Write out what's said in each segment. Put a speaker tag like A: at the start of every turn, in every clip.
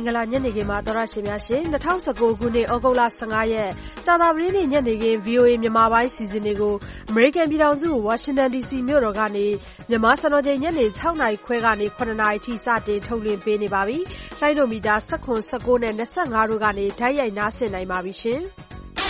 A: ္ဂလာညနေခင်းမှာသောရရှင်များရှင်2019ခုနှစ်ဩဂုတ်လ15ရက်ကြာသပတေးနေ့ညနေခင်း VOA မြန်မာပိုင်းစီစဉ်တွေကိုအမေရိကန်ပြည်ထောင်စုဝါရှင်တန် DC မြို့တော်ကနေမြန်မာစံတော်ချိန်ညနေ6နာရီခွဲကနေ9နာရီထိစတင်ထုတ်လွှင့်ပေးနေပါပြီ။လိုင်းဒိုမီတာ19 19နဲ့25တို့ကနေဓာတ်ရိုက်နားဆင်နိုင်ပါပြီရှင်။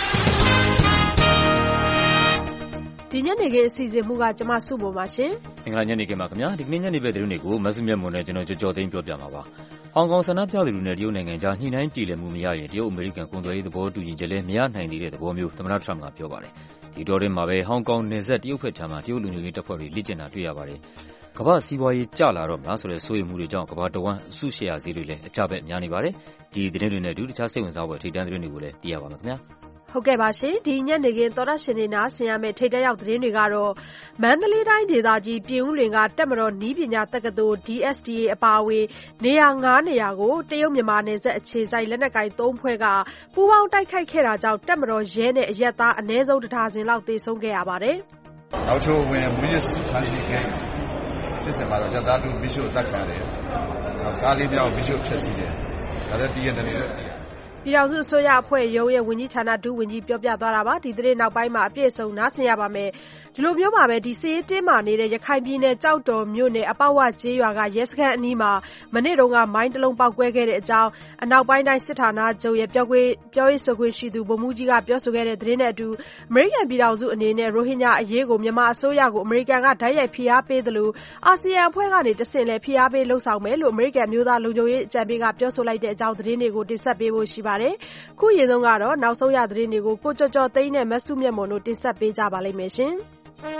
A: ဒီညနေခင်းအစီအစဉ်မှုကကျမစုပေါ်ပါရှင်
B: ။အင်္ဂလာညနေခင်းပါခင်ဗျာ။ဒီကနေ့ညနေပဲသတင်းတွေကိုမဆုမြတ်မွန်နဲ့ကျွန်တော်ကြော်သိမ်းပြောပြမှာပါ။ဟောင်ကောင်ဆန္ဒပြသူတွေနဲ့တရုတ်နိုင်ငံကြားညှိနှိုင်းပြေလည်မှုမရရင်တရုတ်အမေရိကန်ကုန်သွယ်ရေးသဘောတူညီချက်လည်းမရနိုင်သေးတဲ့သဘောမျိုးသမ္မတထရမ့်ကပြောပါတယ်။ဒီတော့တင်မှာပဲဟောင်ကောင်နယ်စပ်တရုတ်ဘက်ခြမ်းမှာတရုတ်လူမျိုးရေးတပ်ဖွဲ့တွေလေ့ကျင့်တာတွေ့ရပါတယ်။ကမ္ဘာစီးပွားရေးကျလာတော့မလားဆိုတဲ့စိုးရိမ်မှုတွေကြောင့်ကမ္ဘာတဝန်းအစုရှယ်ယာဈေးတွေလည်းအကျဘက်များနေပါတယ်။ဒီသတင်းတွေနဲ့အတူတခြားစိတ်ဝင်စားဖွယ်ထိပ်တန်းသတင်းတွေကိုလည်းသိရပါမယ်ခင်ဗျာ။
A: ဟုတ်ကဲ့ပါရှင်ဒီညနေခင်းသောရရှင်နေနာဆင်ရမယ့်ထိပ်တန်းရောက်သတင်းတွေကတော့မန္တလေးတိုင်းဒေသကြီးပြင်ဦးလွင်ကတက်မတော်နီးပညာတက္ကသိုလ် DSTA အပါအဝင်နေရာ9နေရာကိုတရုတ်မြန်မာနယ်စပ်အခြေစိုက်လက်နက်ကိုင်3ဖွဲ့ကပူးပေါင်းတိုက်ခိုက်ခဲ့တာကြောင့်တက်မတော်ရဲနဲ့အရက်သားအနည်းဆုံး1ဒါဇင်လောက်သေဆုံးခဲ့ရပါတယ်
C: ။နောက်ချိုဝင်မူရစ်ဖန်စီကိန်းဖြစ်စင်မှာတော့ရက်သားတူမိရှုအသက်ခံရတယ်။နောက်ကားလေးမြောက်မိရှုဖြစ်စီတယ်။ဒါလည်းတည်ရတယ်လည်း
A: ပြည်ထောင်စုအစိုးရအဖွဲ့ရုံးရဲ့ဝန်ကြီးဌာနဒုဝန်ကြီးပြောပြသွားတာပါဒီသတင်းနောက်ပိုင်းမှာအပြည့်အစုံနားဆင်ရပါမယ်ဒီလိုမျိုးပါပဲဒီစီးတင်းမာနေတဲ့ရခိုင်ပြည်နယ်ကြောက်တော်မြို့နယ်အပေါဝကျေးရွာကရဲစခန်းအနီးမှာမနေ့တုန်းကမိုင်းတလုံးပေါက်ကွဲခဲ့တဲ့အကြောင်းအနောက်ပိုင်းတိုင်းစစ်ဌာနချုပ်ရဲ့ပြောရေးဆိုခွင့်ရှိသူဗိုလ်မှူးကြီးကပြောဆိုခဲ့တဲ့သတင်းနဲ့အတူအမေရိကန်ပြည်ထောင်စုအနေနဲ့ရိုဟင်ဂျာအရေးကိုမြန်မာအစိုးရကိုအမေရိကန်ကဓာတ်ရိုက်ဖိအားပေးသလိုအာဆီယံအဖွဲ့ကနေတဆင့်လည်းဖိအားပေးလှုံ့ဆော်မယ်လို့အမေရိကန်မျိုးသားလုံခြုံရေးအကြံပေးကပြောဆိုလိုက်တဲ့အကြောင်းသတင်းတွေကိုတင်ဆက်ပေးဖို့ရှိပါတယ်ခုရေဆုံးကတော့နောက်ဆုံးရသတင်းတွေကိုကိုကျော်ကျော်သိန်းနဲ့မဆုမြတ်မွန်တို့တင်ဆက်ပေးကြပါလိမ့်မယ်ရှင်။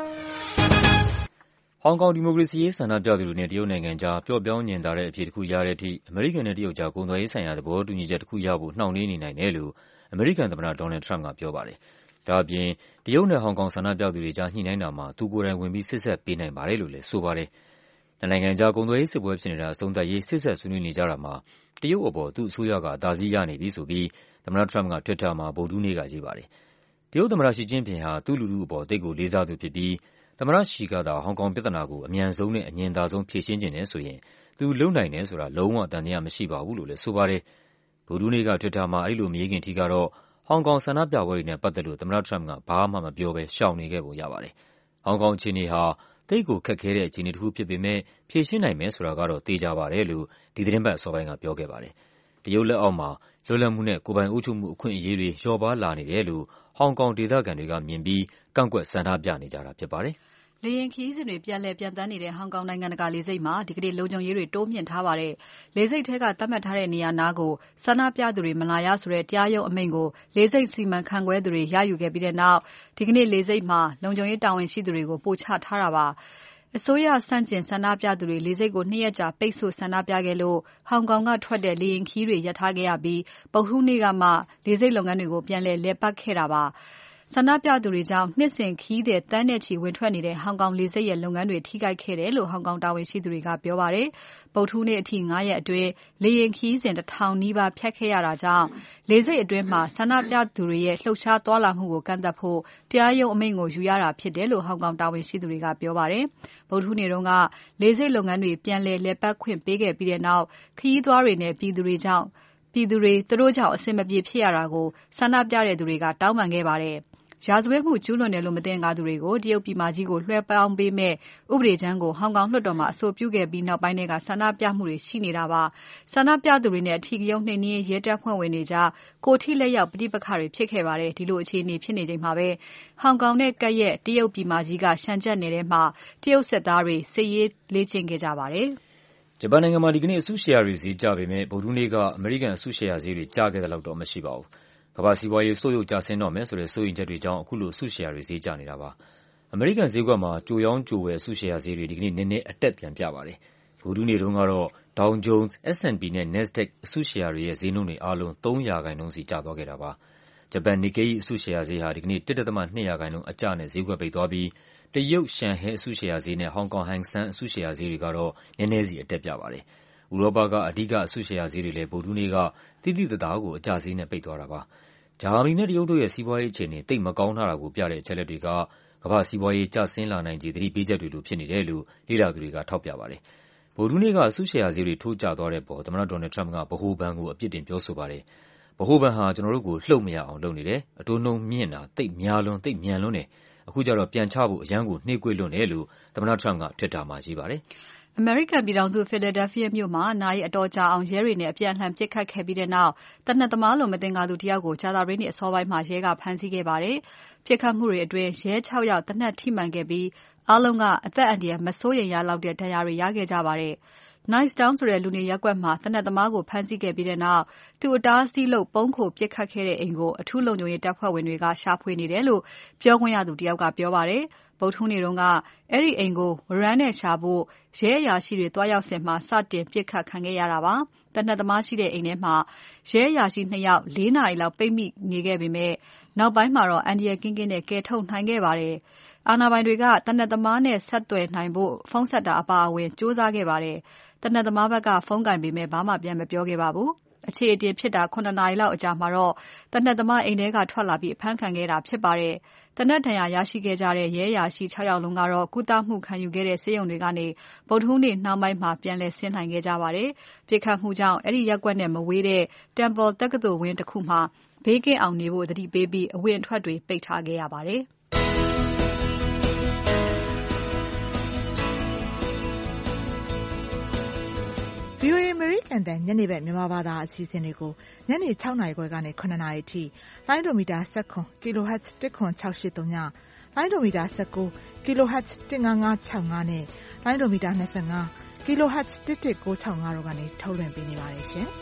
B: ဟောင်ကောင်ဒီမိုကရေစီရေးဆန္ဒပြသူတွေနဲ့တရုတ်နိုင်ငံကြားပျော့ပြောင်းညင်သာတဲ့အဖြစ်တစ်ခုရတဲ့အထိအမေရိကန်နဲ့တရုတ်ကြားကုန်သွယ်ရေးဆိုင်ရာသဘောတူညီချက်တစ်ခုရဖို့နှောင့်နှေးနေနိုင်တယ်လို့အမေရိကန်သမ္မတဒေါ်နယ်ထရမ့်ကပြောပါတယ်။ဒါ့အပြင်တရုတ်နဲ့ဟောင်ကောင်ဆန္ဒပြသူတွေကြားညှိနှိုင်းတာမှာသူကိုယ်တိုင်ဝင်ပြီးစစ်ဆက်ပေးနိုင်ပါတယ်လို့လည်းဆိုပါတယ်။နိုင်ငံကြားကုန်သွယ်ရေးစစ်ပွဲဖြစ်နေတာအဆုံးသတ်ရေးစစ်ဆက်ဆွေးနွေးနေကြတာမှာတရုတ်အပေါ်သူ့အစိုးရကအသာစီးရနေပြီဆိုပြီးသမ္မတထရမ့်က Twitter မှာဗုဒ္ဓဟူးနေ့ကရေးပါတယ်။တရုတ်သမ္မတရှီကျင့်ဖျင်ဟာသူ့လူထုအပေါ်သိပ်ကိုလေးစားသူဖြစ်ပြီးသမ္မတရှီကသာဟောင်ကောင်ပြဿနာကိုအမြန်ဆုံးနဲ့အငြင်သာဆုံးဖြေရှင်းချင်တယ်ဆိုရင်သူလုပ်နိုင်တယ်ဆိုတာလုံးဝသံသယမရှိပါဘူးလို့လည်းဆိုပါတယ်။ဗုဒ္ဓဟူးနေ့က Twitter မှာအဲဒီလိုမရေးခင်ထိကတော့ဟောင်ကောင်ဆန္ဒပြပွဲတွေနဲ့ပတ်သက်လို့သမ္မတထရမ့်ကဘာမှမပြောဘဲရှောင်နေခဲ့ပုံရပါတယ်။ဟောင်ကောင်အခြေအနေဟာသိပ်ကိုခက်ခဲတဲ့အခြေအနေတစ်ခုဖြစ်ပေမဲ့ဖြေရှင်းနိုင်မယ်ဆိုတာကတော့သေချာပါတယ်လို့ဒီသီတင်းပတ်အစောပိုင်းကပြောခဲ့ပါတယ်။တရုတ်လက်အောက်မှာလွတ်လပ်မှုနဲ့ကိုယ်ပိုင်အုပ်ချုပ်မှုအခွင့်အရေးတွေလျော့ပါးလာနေတယ်လို့ဟောင်ကောင်ဒေသခံတွေကမြင်ပြီးကန့်ကွက်ဆန္ဒပြနေကြတာဖြစ်ပါတယ်
D: ။လေယာဉ်ခရီးစဉ်တွေပြန်လည်ပြန်သန်းနေတဲ့ဟောင်ကောင်နိုင်ငံတကာလေဆိပ်မှာဒီကနေ့လုံခြုံရေးတွေတိုးမြှင့်ထားပါတယ်။လေဆိပ်ထဲကသတ်မှတ်ထားတဲ့နေရာနားကိုဆန္ဒပြသူတွေမလာရဆိုတဲ့တရားရုံးအမိန့်ကိုလေဆိပ်စီမံခန့်ခွဲသူတွေရယူခဲ့ပြီးတဲ့နောက်ဒီကနေ့လေဆိပ်မှာလုံခြုံရေးတာဝန်ရှိသူတွေကိုပို့ချထားတာပါ။အစိုးရဆန့်ကျင်ဆန္ဒပြသူတွေလေဆိပ်ကို2ရက်ကြာပိတ်ဆို့ဆန္ဒပြခဲ့လို့ဟောင်ကောင်ကထွက်တဲ့လေယာဉ်ခရီးတွေရပ်ထားခဲ့ရပြီးဗုဒ္ဓဟူးနေ့ကမှလေဆိပ်လုပ်ငန်းတွေကိုပြန်လည်ပတ်ခဲ့တာပါဆန္ဒပြသူတွေကြောင့်နှစ်စဉ်ခရီးသည်တန်းနဲ့ချီဝင်ထွက်နေတဲ့ဟောင်ကောင်လေဆိပ်ရဲ့လုပ်ငန်းတွေထိခိုက်ခဲ့တယ်လို့ဟောင်ကောင်တာဝန်ရှိသူတွေကပြောပါတယ်။ဗုဒ္ဓဟူးနေ့အထိ9ရက်အတွင်းလေယာဉ်ခရီးစဉ်1000နီးပါးဖြတ်ခဲ့ရတာကြောင့်လေဆိပ်အတွင်းမှာဆန္ဒပြသူတွေရဲ့လှုပ်ရှားသွားလာမှုကိုကန့်သတ်ဖို့တရားရုံးအမိန့်ကိုယူရတာဖြစ်တယ်လို့ဟောင်ကောင်တာဝန်ရှိသူတွေကပြောပါတယ်။ဗုဒ္ဓဟူးနေ့တုန်းကလေဆိပ်လုပ်ငန်းတွေပြန်လည်ပတ်ခွင့်ပေးခဲ့ပြီးတဲ့နောက်ခရီးသွားတွေနဲ့ပြည်သူတွေသူတို့ကြောင့်အဆင်မပြေဖြစ်ရတာကိုဆန္ဒပြတဲ့သူတွေကတောင်းပန်ခဲ့ပါတယ်။ရာဇဝတ်မှုကျူးလွန်တယ်လို့မသင်္ကာသူတွေကိုတရုတ်ပြည်မကြီးကိုလွှဲပြောင်းပေးမဲ့ဥပဒေကြမ်းကိုဟောင်ကောင်လွှတ်တော်မှာအဆိုပြုခဲ့ပြီးနောက်ပိုင်းကဆန္ဒပြမှုတွေရှိနေတာပါဆန္ဒပြသူတွေနဲ့အထီးကရုဏ်းနှိမ်နင်းရဲတပ်ဖွဲ့ဝင်တွေကြားကိုထိလက်ရောက်ပဋိပက္ခတွေဖြစ်ခဲ့ပါတယ်ဒီလိုအခြေအနေဖြစ်နေချိန်မှာပဲဟောင်ကောင်နဲ့ကပ်ရဲ့တရုတ်ပြည်မကြီးကရှမ်းကျက်နယ်မှာတရုတ်စစ်သားတွေစစ်ရေးလေ့ကျင့်ခဲ့ကြပါတယ်
B: ဂျပန်နိုင်ငံမှာဒီကနေ့အစုရှယ်ယာတွေဈေးကျပေမဲ့ဗုဒ္ဓဟူးနေ့ကအမေရိကန်အစုရှယ်ယာဈေးတွေကျခဲ့တဲ့လောက်တော့မရှိပါဘူးကမ္ဘာစီးပွားရေးဆုတ်ယုတ်ကျဆင်းတော့မယ်ဆိုတဲ့စိုးရိမ်ချက်တွေကြောင့်အခုလိုအစုရှယ်ယာတွေဈေးကျနေတာပါ။အမေရိကန်ဈေးကွက်မှာကြိုရောင်းကြိုဝယ်အစုရှယ်ယာဈေးတွေဒီကနေ့နည်းနည်းအတက်ပြန်ပြပါတယ်။ဗုဒ္ဓဟူးနေ့တုန်းကတော့ Dow Jones, S&P နဲ့ Nasdaq အစုရှယ်ယာတွေရဲ့ဈေးနှုန်းတွေအားလုံး3%စီကျသွားခဲ့တာပါ။ဂျပန် Nikkei အစုရှယ်ယာဈေးဟာဒီကနေ့ 1.2% အကျနဲ့ဈေးကွက်ပိတ်သွားပြီးတရုတ်ရှန်ဟဲအစုရှယ်ယာဈေးနဲ့ဟောင်ကောင်ဟန်ဆန်းအစုရှယ်ယာဈေးတွေကတော့နည်းနည်းစီအတက်ပြပါတယ်။ဥရောပကအဓိကအစုရှယ်ယာဈေးတွေလည်းဗုဒ္ဓဟူးနေ့ကသိသိသာသာကိုအကျဈေးနဲ့ပိတ်သွားတာပါ။ဂျာမနီနဲ့တရုတ်တို့ရဲ့စီးပွားရေးအခြေအနေသိပ်မကောင်းတာကိုပြတဲ့အချက်အလက်တွေကကမ္ဘာ့စီးပွားရေးကျဆင်းလာနိုင်ခြေသတိပေးချက်တွေလိုဖြစ်နေတယ်လို့လေ့လာသူတွေကထောက်ပြပါတယ်။ဗုဒ္ဓဟူးနေ့ကဆုရှယ်ယာဈေးတွေထိုးကျသွားတဲ့အပေါ်သမ္မတ Donald Trump ကဗဟိုဘဏ်ကိုအပြစ်တင်ပြောဆိုပါတယ်။ ဗဟိုဘဏ်ဟာကျနော်တို့ကိုလှုပ်မရအောင်လုပ်နေတယ်။အတိုးနှုန်းမြင့်တာသိပ်များလွန်းသိပ်မြန်လွန်းတယ်။အခုကျတော့ပြန်ချဖို့အရမ်းကိုနှေးကွေးလွန်းတယ်လို့သမ္မတ Trump က Twitter မှာရေးပါတယ်။
D: အမေရိကန်ပြည်ထောင်စု Philadelphia မြို့မှာနာရီအတော်ကြာအောင်ရဲတွေနဲ့အပြန်အလှန်ပစ်ခတ်ခဲ့ပြီးတဲ့နောက်သေနတ်သမားလိုမသင်္ကာသူတယောက်ကိုကြာသပတေးနေ့အစောပိုင်းမှာရဲကဖမ်းဆီးခဲ့ပါတယ်။ပစ်ခတ်မှုတွေအတွင်းရဲ 6 ယောက်သေနတ်ထိမှန်ခဲ့ပြီးအားလုံးကအသက်အန္တရာယ်မစိုးရိမ်ရလောက်တဲ့ဒဏ်ရာတွေရခဲ့ကြပါတယ်။ Nicetown ဆိုတဲ့လူနေရပ်ကွက်မှာသေနတ်သမားကိုဖမ်းဆီးခဲ့ပြီးတဲ့နောက်သူအတားအဆီးလုပ်ပုန်းခိုပစ်ခတ်ခဲ့တဲ့အိမ်ကိုအထူးလုံခြုံရေးတပ်ဖွဲ့ဝင်တွေကရှာဖွေနေတယ်လို့ပြောခွင့်ရသူတယောက်ကပြောပါတယ်။ဗုဒ္ဓဟူးနေ့တုန်းကအဲဒီအိမ်ကိုဝရမ်းနဲ့ရှာဖို့ရဲအရာရှိတွေသွားရောက်စဉ်မှာစတင်ပစ်ခတ်ခံခဲ့ရတာပါ။သေနတ်သမားရှိတဲ့အိမ်ထဲမှာရဲအရာရှိ 2 ယောက် 4 နာရီလောက်ပိတ်မိနေခဲ့ပေမဲ့နောက်ပိုင်းမှာတော့အန္တရာယ်ကင်းကင်းနဲ့ကယ်ထုတ်နိုင်ခဲ့ပါတယ်။အာဏာပိုင်တွေကသေနတ်သမားနဲ့ဆက်သွယ်နိုင်ဖို့ဖုန်းဆက်တာအပါအဝင်ကြိုးစားခဲ့ပါတယ်။သေနတ်သမားဘက်ကဖုန်းကိုင်ပေမဲ့ဘာမှပြန်မပြောခဲ့ပါဘူး။အခြေအတင်ဖြစ်တာ9 နာရီလောက်အကြာမှာတော့သေနတ်သမားအိမ်ထဲကထွက်လာပြီးအဖမ်းခံခဲ့တာဖြစ်ပါတယ်။သေနတ်ဒဏ်ရာရရှိခဲ့ကြတဲ့ရဲအရာရှိ 6 ယောက်လုံးကတော့ကုသမှုခံယူခဲ့တဲ့ဆေးရုံတွေကနေဗုဒ္ဓဟူးနေ့နှောင်းပိုင်းမှာပြန်လည်ဆင်းနိုင်ခဲ့ကြပါတယ်။ပစ်ခတ်မှုကြောင့်အဲဒီရပ်ကွက်နဲ့မဝေးတဲ့ Temple တက္ကသိုလ်ဝင်းတစ်ခုမှာဘေးကင်းအောင်နေဖို့သတိပေးပြီးအဝင်အထွက်တွေပိတ်ထားခဲ့ရပါတယ်။
E: VOA အမေရိကန်တန်ညနေဘက်မြန်မာဘာသာအစီအစဉ်တွေကိုညနေ 6 နာရီခွဲကနေ 9 နာရီအထိလိုင်းဒိုမီတာ17 kHz 10683ညလိုင်းဒိုမီတာ19 kHz 15565နဲ့လိုင်းဒိုမီတာ25 kHz 11965တို့ကနေထုတ်လွှင့်ပေးနေပါတယ်ရှင်။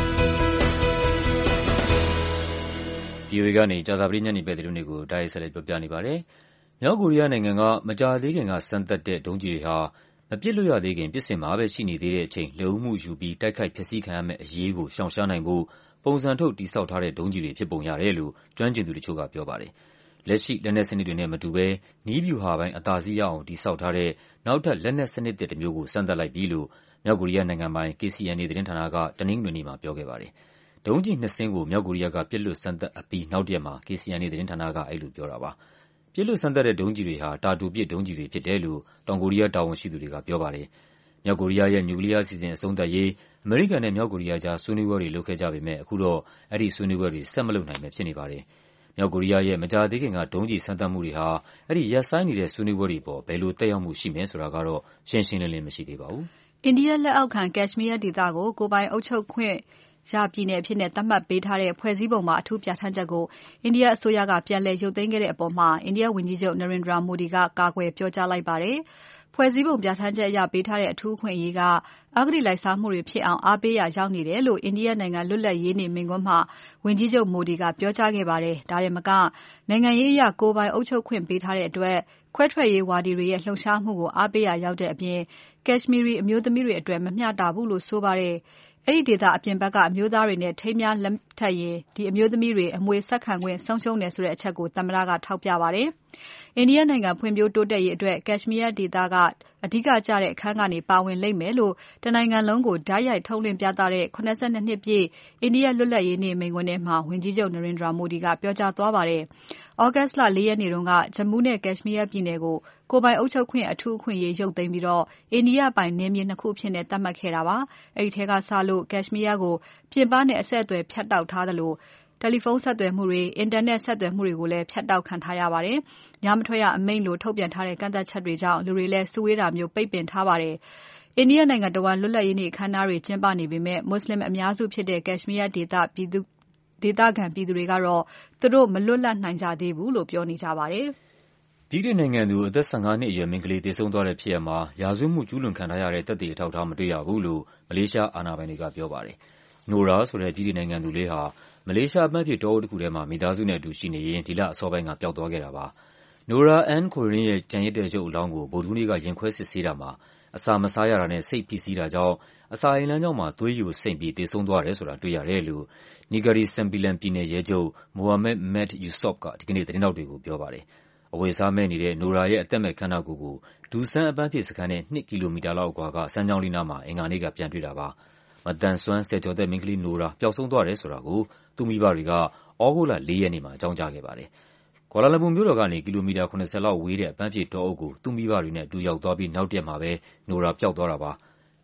B: VOA ကနေကြာသပတေးညနေပဲသတင်းတွေကိုတိုက်ရိုက်ဆက်လက်ပြောပြနေပါတယ်။မြောက်ကိုရီးယားနိုင်ငံကမကြာသေးခင်ကစမ်းသပ်တဲ့ဒုံးကျည်တွေဟာမပစ်လွတ်ရသေးခင်ပစ်စင်မှာပဲရှိနေသေးတဲ့အချိန်လက်ဦးမှုယူပြီးတိုက်ခိုက်ဖျက်ဆီးခံရမယ့်အရေးကိုရှောင်ရှားနိုင်ဖို့ပုံစံထုတ်တည်ဆောက်ထားတဲ့ဒုံးကျည်တွေဖြစ်ပုံရတယ်လို့ကျွမ်းကျင်သူတချို့ကပြောပါတယ်။လက်ရှိလက်နက်စနစ်တွေနဲ့မတူဘဲနည်းဗျူဟာပိုင်းအသာစီးရအောင်တည်ဆောက်ထားတဲ့နောက်ထပ်လက်နက်စနစ်သစ်တစ်မျိုးကိုစမ်းသပ်လိုက်ပြီလို့မြောက်ကိုရီးယားနိုင်ငံပိုင် KCNA သတင်းဌာနကတနင်္ဂနွေနေ့မှာပြောခဲ့ပါတယ်။ဒုံးကျည်2 စင်းကိုမြောက်ကိုရီးယားကပစ်လွတ်စမ်းသပ်အပြီးနောက်တစ်ရက်မှာ KCNA သတင်းဌာနကအဲဒီလိုပြောတာပါ။ပစ်လွတ်စမ်းသပ်တဲ့ဒုံးကျည်တွေဟာတာတိုပစ်ဒုံးကျည်တွေဖြစ်တယ်လို့တောင်ကိုရီးယားတာဝန်ရှိသူတွေကပြောပါတယ်။မြောက်ကိုရီးယားရဲ့နျူကလ িয়ার အစီအစဉ်အဆုံးသတ်ရေးအမေရိကန်နဲ့မြောက်ကိုရီးယားကြားဆွေးနွေးပွဲတွေလုပ်ခဲ့ကြပေမဲ့အခုတော့အဲဒီဆွေးနွေးပွဲတွေဆက်မလုပ်နိုင်ပဲဖြစ်နေပါတယ်။မြောက်ကိုရီးယားရဲ့မကြာသေးခင်ကဒုံးကျည်စမ်းသပ်မှုတွေဟာအဲဒီရပ်ဆိုင်းနေတဲ့ဆွေးနွေးပွဲတွေပေါ်ဘယ်လိုသက်ရောက်မှုရှိမယ်ဆိုတာကတော့ရှင်းရှင်းလင်းလင်းမရှိသေးပါဘူး
D: ။အိန္ဒိယလက်အောက်ခံ Kashmir ဒေသကိုကိုယ်ပိုင်အုပ်ချုပ်ခွင့်ရပြည်နယ်အဖြစ်သတ်မှတ်ပေးထားတဲ့ဖွဲ့စည်းပုံမှာအထူးပြဋ္ဌာန်းချက်ကိုအိန္ဒိယအစိုးရကပြန်လည်ရုပ်သိမ်းခဲ့တဲ့အပေါ်အိန္ဒိယဝန်ကြီးချုပ် Narendra Modi ကကာကွယ်ပြောကြားလိုက်ပါတယ်။ဖွဲ့စည်းပုံပြဋ္ဌာန်းချက်အရပေးထားတဲ့အထူးအခွင့်အရေးကအဂတိလိုက်စားမှုတွေဖြစ်အောင်အားပေးရာရောက်နေတယ်လို့အိန္ဒိယနိုင်ငံလွတ်လပ်ရေးနေ့မိန့်ခွန်းမှာဝန်ကြီးချုပ် Modi ကပြောကြားခဲ့ပါတယ်။ဒါတင်မကနိုင်ငံရေးအရကိုယ်ပိုင်အုပ်ချုပ်ခွင့်ပေးထားတဲ့အတွက်ခွဲထွက်ရေးဝါဒီတွေရဲ့လှုပ်ရှားမှုကိုအားပေးရာရောက်တဲ့အပြင် Kashmiri အမျိုးသမီးတွေအတွက်မမျှတဘူးလို့ဆိုပါတယ်။အဲဒီဒေသအပြင်ဘက်ကအမျိုးသားတွေနဲ့ထိမ်းမြားလက်ထပ်ရင်ဒီအမျိုးသမီးတွေအမွေဆက်ခံခွင့်ဆုံးရှုံးတယ်ဆိုတဲ့အချက်ကိုသမ္မတကထောက်ပြပါတယ်။အိန္ဒိယနိုင်ငံဖွံ့ဖြိုးတိုးတက်ရေးအတွက် Kashmir ဒေသကအဓိကကျတဲ့အခန်းကနေပါဝင်လိမ့်မယ်လို့တနိုင်ငံလုံးကိုတိုက်ရိုက်ထုတ်လွှင့်ပြသတဲ့82နှစ်ပြည့်အိန္ဒိယလွတ်လပ်ရေးနေ့မိန့်ခွန်းထဲမှာဝန်ကြီးချုပ် Narendra Modi ကပြောကြားသွားပါတယ်။ August လ 4 ရက်နေ့တုန်းက Jammu နဲ့ Kashmir ပြည်နယ်ကိုကိုယ်ပိုင်အုပ်ချုပ်ခွင့်အထူးအခွင့်အရေးရုပ်သိမ်းပြီးအိန္ဒိယပိုင်နယ်မြေ2 ခုအဖြစ်သတ်မှတ်ခဲ့တာပါ။အဲဒီထဲကစလို့ Kashmir ကိုပြင်ပနဲ့အဆက်အသွယ်ဖြတ်တောက်ထားသလိုတယ်လီဖုန်းဆက်သွယ်မှုတွေအင်တာနက်ဆက်သွယ်မှုတွေကိုလည်းဖြတ်တောက်ခံထားရပါတယ်။ညမထွက်ရအမိန့်လိုထုတ်ပြန်ထားတဲ့ကန့်သတ်ချက်တွေကြောင့်လူတွေလည်းစုဝေးတာမျိုးပိတ်ပင်ထားပါတယ်။အိန္ဒိယနိုင်ငံတဝန်းလွတ်လပ်ရေးနေ့အခမ်းအနားတွေကျင်းပနေပေမဲ့မွတ်ဆလင်အများစုဖြစ်တဲ့ Kashmir ဒေသခံပြည်သူတွေကတော့သူတို့မလွတ်လပ်နိုင်ကြသေးဘူးလို့ပြောနေကြပါတယ်
B: ။ဗြိတိန်နိုင်ငံသူအသက်15နှစ်အရွယ်မိန်းကလေးသေဆုံးသွားတဲ့ဖြစ်ရပ်မှာရာဇဝတ်မှုကျူးလွန်ခံထားရတဲ့သက်သေအထောက်အထားမတွေ့ရဘူးလို့မလေးရှားအာဏာပိုင်တွေကပြောပါတယ်။ Nora ဆိုတဲ့ဗြိတိန်နိုင်ငံသူလေးဟာမလေးရှားအပန်းဖြေတောအုပ်တစ်ခုထဲမှာမိသားစုနဲ့အတူရှိနေရင်ဒီလအစောပိုင်းကပျောက်သွားခဲ့တာပါ။ Nora Ann Corrin ရဲ့ကျန်ရစ်တဲ့ရုပ်အလောင်းကိုဗုဒ္ဓဟူးနေ့ကရင်ခွဲစစ်ဆေးတာမှာအစာမစားရတာနဲ့စိတ်ဖိစီးတာကြောင့်အစာအိမ်လမ်းကြောင်းမှာသွေးယိုစိမ့်ပြီးသေဆုံးသွားတယ်ဆိုတာတွေ့ရတယ်လို့Negeri Sembilan ပြည်နယ်ရဲချုပ် Mohammed Med Yusof ကဒီကနေ့သတင်းထောက်တွေကိုပြောပါတယ်။အဝတ်အစားမဲ့နေတဲ့ Nora ရဲ့အသက်မဲ့ခန္ဓာကိုယ်ကိုDusan အပန်းဖြေစခန်းနဲ့2 ကီလိုမီတာလောက်အကွာကစမ်းချောင်းလေးနားမှာအင်္ဂါနေ့ကပြန်တွေ့တာပါ။မသန်စွမ်းဆယ်ကျော်သက်မိန်းကလေး Nora ပျောက်ဆုံးသွားတယ်ဆိုတာကိုသူ့မိဘတွေကသြဂုတ်လ 4 ရက်နေ့မှာအကြောင်းကြားခဲ့ပါတယ်။ကွာလာလမ်ပူမြို့တော်ကနေကီလိုမီတာ70လောက်ဝေးတဲ့အပန်းဖြေတောအုပ်ကိုသူ့မိဘတွေနဲ့အတူရောက်သွားပြီးနောက်တစ်ရက်မှာပဲNora ပျောက်သွားတာပါ။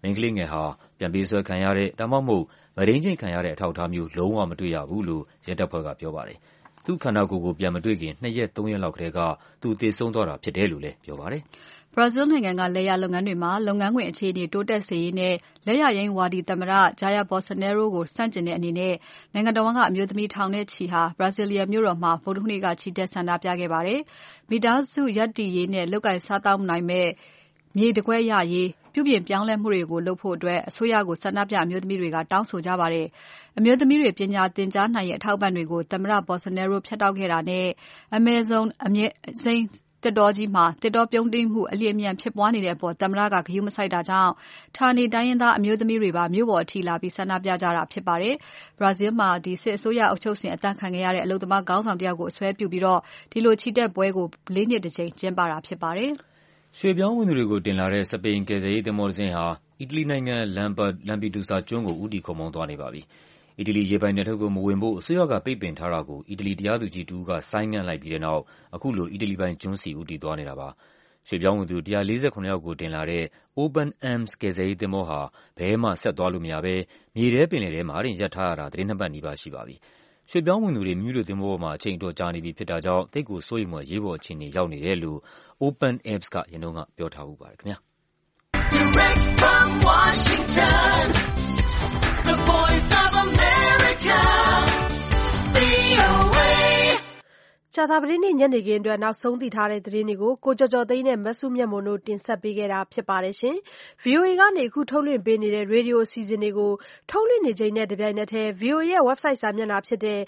B: မိန်းကလေးငယ်ဟာပြန်ပေးဆွဲခံရတဲ့ဒါမှမဟုတ်မုဒိန်းကျင့်ခံရတဲ့အထောက်အထားမျိုးလုံးဝမတွေ့ရဘူးလို့ရဲတပ်ဖွဲ့ကပြောပါတယ်။သူ့ခန္ဓာကိုယ်ကိုပြန်မတွေ့ခင်2 ရက် 3 ရက်လောက်ကတည်းကသူသေဆုံးသွားတာဖြစ်တယ်လို့လည်းပြောပါတယ်။
D: ဘရာဇီးနိုင်ငံကလယ်ယာလုပ်ငန်းတွေမှာလုပ်ငန်းခွင်အခြေအနေတိုးတက်စေရေးနဲ့လက်ယာယိမ်းဝါဒီသမ္မတ Jair Bolsonaro ကိုဆန့်ကျင်တဲ့အနေနဲ့နိုင်ငံတော်ကအမျိုးသမီးထောင်နဲ့ချီဟာ Brasilia မြို့တော်မှာဗုဒ္ဓဟူးနေ့ကချီတက်ဆန္ဒပြခဲ့ပါတယ်။မိသားစုရပ်တည်ရေးနဲ့လုပ်ကိုင်စားသောက်နိုင်မဲ့မြေတကွက်ရရေးပြုပြင်ပြောင်းလဲမှုတွေကိုလုပ်ဖို့အစိုးရကိုဆန္ဒပြအမျိုးသမီးတွေကတောင်းဆိုကြပါတယ်။အမျိုးသမီးတွေပညာသင်ကြားနိုင်ရေးအထောက်အပံ့တွေကိုသမ္မတ Bolsonaro ဖြတ်တောက်ခဲ့တာနဲ့ Amazon အမြင့်စိမ်းသစ်တောကြီးမှာသစ်တောပြုန်းတီးမှုအလျင်အမြန်ဖြစ်ပွားနေတဲ့အပေါ်သမ္မတကဂရုမစိုက်တာကြောင့်ဌာနေတိုင်းရင်းသားအမျိုးသမီးတွေပါမြို့ပေါ်အထိလာပြီးဆန္ဒပြကြတာဖြစ်ပါတယ်။ ဘရာဇီးမှာစစ်အစိုးရအုပ်ချုပ်စဉ်အသတ်ခံခဲ့ရတဲ့အလုပ်သမားခေါင်းဆောင်တယောက်ကိုအစွဲပြုပြီးဒီလိုချီတက်ပွဲကို4 နှစ်တစ်ကြိမ်ကျင်းပတာဖြစ်ပါတယ်။
B: ရွှေ့ပြောင်းဝင်သူတွေကိုတင်လာတဲ့စပိန်ကယ်ဆယ်ရေးသင်္ဘောတစ်စင်းဟာအီတလီနိုင်ငံ Lampedusa ကျွန်းကိုဦးတည်ခုတ်မောင်းသွားနေပါပြီ။အီတလီရေပိုင်နက်ထဲကိုမဝင်ဖို့အစိုးရကပိတ်ပင်ထားတာကိုအီတလီတရားသူကြီးတစ်ဦးကဆိုင်းငံ့လိုက်ပြီးတဲ့နောက်အခုလိုအီတလီပိုင်ကျွန်းဆီဦးတည်သွားနေတာပါ။ရွှေ့ပြောင်းဝင်သူ147 ယောက်ကိုတင်လာတဲ့ Open Arms ကယ်ဆယ်ရေးသင်္ဘောဟာဘယ်မှဆက်သွားလို့မရဘဲမြေထဲပင်လယ်ထဲမှာတင်ရပ်ထားရတာသီတင်း 2 ပတ်နီးပါးရှိပါပြီ။ရွှေ့ပြောင်းဝင်သူတွေမိမိတို့သင်္ဘောပေါ်မှာအချိန်အတော်ကြာနေပြီဖြစ်တာကြောင့်သိပ်ကိုစိုးရိမ်ဖွယ်ရေးပေါ်အခြေအနေရောက်နေတယ်လို့ Open Arms ကရင်တုန်းကပြောထားဖူးပါတယ်ခင်ဗျာ။ Direct from Washington, the voice of America, VOA
A: ကြာသပတေးနေ့ညနေခင်းအတွက်နောက်ဆုံးသိထားတဲ့သတင်းတွေကိုကိုကျော်ကျော်သိန်းနဲ့မစုမြတ်မွန်တို့တင်ဆက်ပေးခဲ့တာဖြစ်ပါတယ်ရှင်။ VOA ကနေအခုထုတ်လွှင့်ပေးနေတဲ့ရေဒီယိုအစီအစဉ်တွေကိုထုတ်လွှင့်နေချိန်နဲ့တပြိုင်နက်တည်း VOA ရဲ့ website စာမျက်နှာဖြစ်တဲ့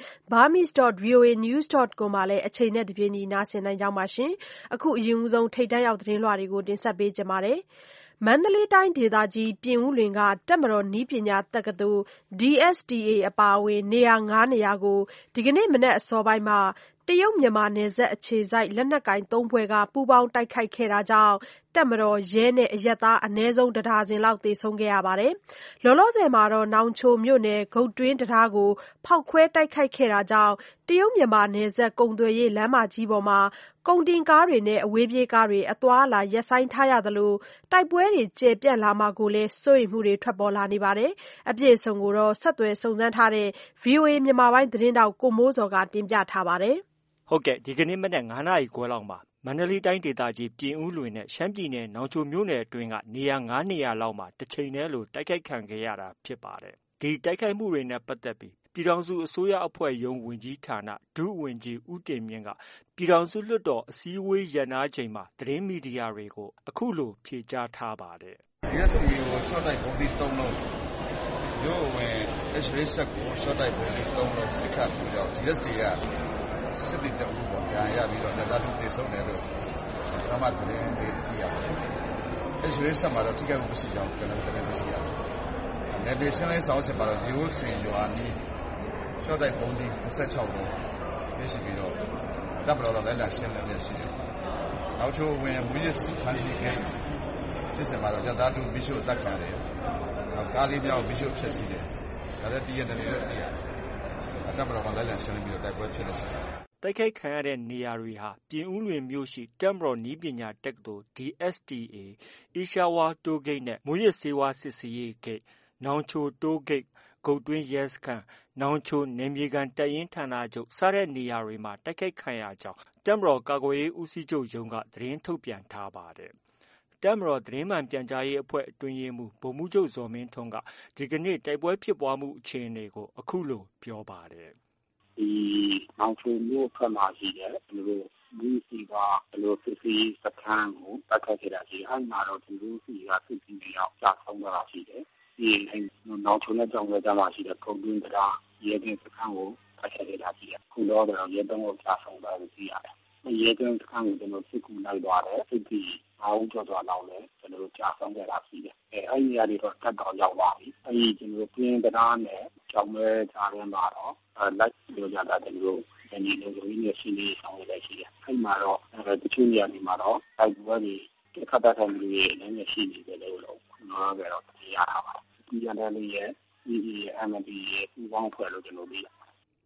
A: burmese.voanews.com မှာလည်းအချိန်နဲ့တပြေးညီနားဆင်နိုင်ကြပါရှင်။အခုအရင်ဆုံးထိပ်တန်းရောက်သတင်းလွှာတွေကိုတင်ဆက်ပေးကြပါမယ်။မန္တလေးတိုင်းဒေသကြီးပြင်ဦးလွင်ကတပ်မတော်နည်းပညာတက္ကသိုလ် DSTA အပါအဝင်နေရာ 5 နေရာကိုဒီကနေ့မနက်အစောပိုင်းမှာတရုတ်မြန်မာနယ်စပ်အခြေစိုက်လက်နက်ကိုင်3 ဖွဲ့ကပူးပေါင်းတိုက်ခိုက်ခဲ့တာကြောင့်တပ်မတော်ရဲနဲ့အရပ်သားအနည်းဆုံး1 ဒါဇင်လောက်သေဆုံးခဲ့ရပါတယ်။လောလောဆယ်မှာနောင်ချိုမြို့နယ်ဂုတ်တွင်းတံတားကိုဖောက်ခွဲတိုက်ခိုက်ခဲ့တာကြောင့်တရုတ်မြန်မာနယ်စပ်ကုန်သွယ်ရေးလမ်းမကြီးပေါ်မှာကုန်တင်ကားတွေနဲ့အဝေးပြေးကားတွေအသွားအလာရပ်ဆိုင်းထားရသလိုတိုက်ပွဲတွေကျယ်ပြန့်လာမှာကိုလည်းစိုးရိမ်မှုတွေထွက်ပေါ်လာနေပါတယ်။အပြည့်အစုံကိုဆက်သွယ်စုံစမ်းထားတဲ့ VOA မြန်မာပိုင်းသတင်းထောက်ကိုမိုးဇော်ကတင်ပြထားပါတယ်။
F: ဟုတ်ကဲ့ဒီကနေ့မနက်9 နာရီခွဲလောက်မှာမန္တလေးတိုင်းဒေသကြီးပြင်ဦးလွင်နဲ့ရှမ်းပြည်နယ်နောင်ချိုမြို့နယ်အတွင်းကနေရာ 5 နေရာလောက်မှာတစ်ချိန်တည်းလိုတိုက်ခိုက်ခံခဲ့ရတာဖြစ်ပါတယ်။ဒီတိုက်ခိုက်မှုတွေနဲ့ပတ်သက်ပြီးပြည်ထောင်စုအစိုးရအဖွဲ့ရုံးဝန်ကြီးဌာနဒုဝန်ကြီးဦးတင်မြင့်ကပြည်ထောင်စုလွှတ်တော်အစည်းအဝေးရပ်နားချိန်မှာသတင်းမီဒီယာတွေကိုအခုလိုဖြေကြားထားပါတယ်။
C: DSTA ကိုရှော့တိုက်ပုံးပြီး3 လုံးမြို့ဝင် H-ray ဆက်ကိုရှော့တိုက်ပုံးပြီး3 လုံးတစ်ခါပြီးတော့ DSTA ကစစ်တီတက်ဖို့ပြန်ရပြီးတော့လက်သားသူသေဆုံးတယ်လို့ပထမသတင်းလေးသိရပါတယ်။ H-ray ဆက်မှာတော့ထိခိုက်မှုမရှိကြောင်းကျွန်တော်သတင်းသိရှိရတယ်။နယ်မြေရှင်းလင်းဆောင်စစ်မှာတော့ရေဦးစင်ရွာနီးရှော့တိုက်ပုံးပြီး26 လုံးရရှိပြီးတော့တပ်မတော်တော့လိုက်လာရှင်းလင်းနေရှိတယ်။နောက်ချိုးဝင်မူရစ်ဖန်စီဂိမ်းစစ်စင်မှာတော့ရပ်သားသူမိရှုအသက်ခံတယ်။နောက်ကားလေးမြောက်မိရှုဖြစ်စီတယ်။ဒါလည်းတည်ရတယ်လည်းသိရတယ်။တပ်မတော်ကလိုက်လာရှင်းလင်းပြီးတော့တိုက်ပွဲဖြစ်နေရှိတယ်
F: ။တိုက်ခိုက်ခံရတဲ့နေရာတွေဟာပြင်ဦးလွင်မြို့ရှိတပ်မတော်နည်းပညာတက္ကသိုလ် DSTA အီရှာဝါတိုးဂိတ်နဲ့မူရစ်ဆေးဝါးစစ်ဆေးရေးဂိတ်နောင်ချိုတိုးဂိတ်ဂုတ်တွင်းရဲစခန်းနောင်ချိုနယ်မြေခံတပ်ရင်းဌာနချုပ်စတဲ့နေရာတွေမှာတိုက်ခိုက်ခံရကြောင်းတပ်မတော်ကာကွယ်ရေးဦးစီးချုပ်ရုံးကသတင်းထုတ်ပြန်ထားပါတယ်။တပ်မတော်သတင်းမှန်ပြန်ကြားရေးအဖွဲ့အတွင်းရေးမှူးဗိုလ်မှူးချုပ်ဇော်မင်းထွန်းကဒီကနေ့တိုက်ပွဲဖြစ်ပွားမှုအခြေအနေကိုအခုလိုပြောပါတယ်
G: ။ဒီနောင်ချိုမြို့ဖက်မှာရှိတယ်ကျွန်တော်တို့ဒီစီကစစ်စီစခန်းကိုတိုက်ခိုက်ခဲ့တာရှိတယ်။အဲဒီမှာတော့ကျွန်တော်တို့စီကစစ်စီတွေရောက်ကြာဆုံးသွားတာရှိတယ်။ဒီနောင်ချိုနဲ့ကြောင်ရဲကြားမှာရှိတဲ့ကုန်းတွင်းတရားရဲကင်းစခန်းကိုတိုက်ခိုက်ခဲ့တာရှိတယ်။ခုတော့ရဲတုံးကိုကြာဆုံးသွားလို့ရှိရတယ်။ရဲကင်းစခန်းကိုကျွန်တော်စစ်ကူလိုက်သွားတယ်။စစ်တီ5 ဦးကျော်လောက်လည်းကျွန်တော်တို့ကြာဆုံးခဲ့တာရှိတယ်။အဲဒီနေရာတွေတော့တက်တော့ရောက်ပါပြီ။အဲဒီကျွန်တော်တို့ပြင်းတရားနဲ့ကြောင်ရဲကြားထဲမှာတော့လိုက်ပြောကြတာကျွန်တော်တို့ဒီလိုမျိုးနဲ့ရှင်းနေဆောင်ရတဲ့ရှိတယ်။အဲဒီမှာတော့တချို့နေရာတွေမှာတော့တိုက်ပွဲတွေခက်တဲ့မှုတွေလည်းရှိနေတယ်လို့ကျွန်တော်ကတော့သိရတာပါ။ဒီရတဲ့လေးရဲ့ဒီMND ရဲ့ပူပေါင်းဖွဲ့လို့ကျွန်တော်သိရပါတယ်
F: ။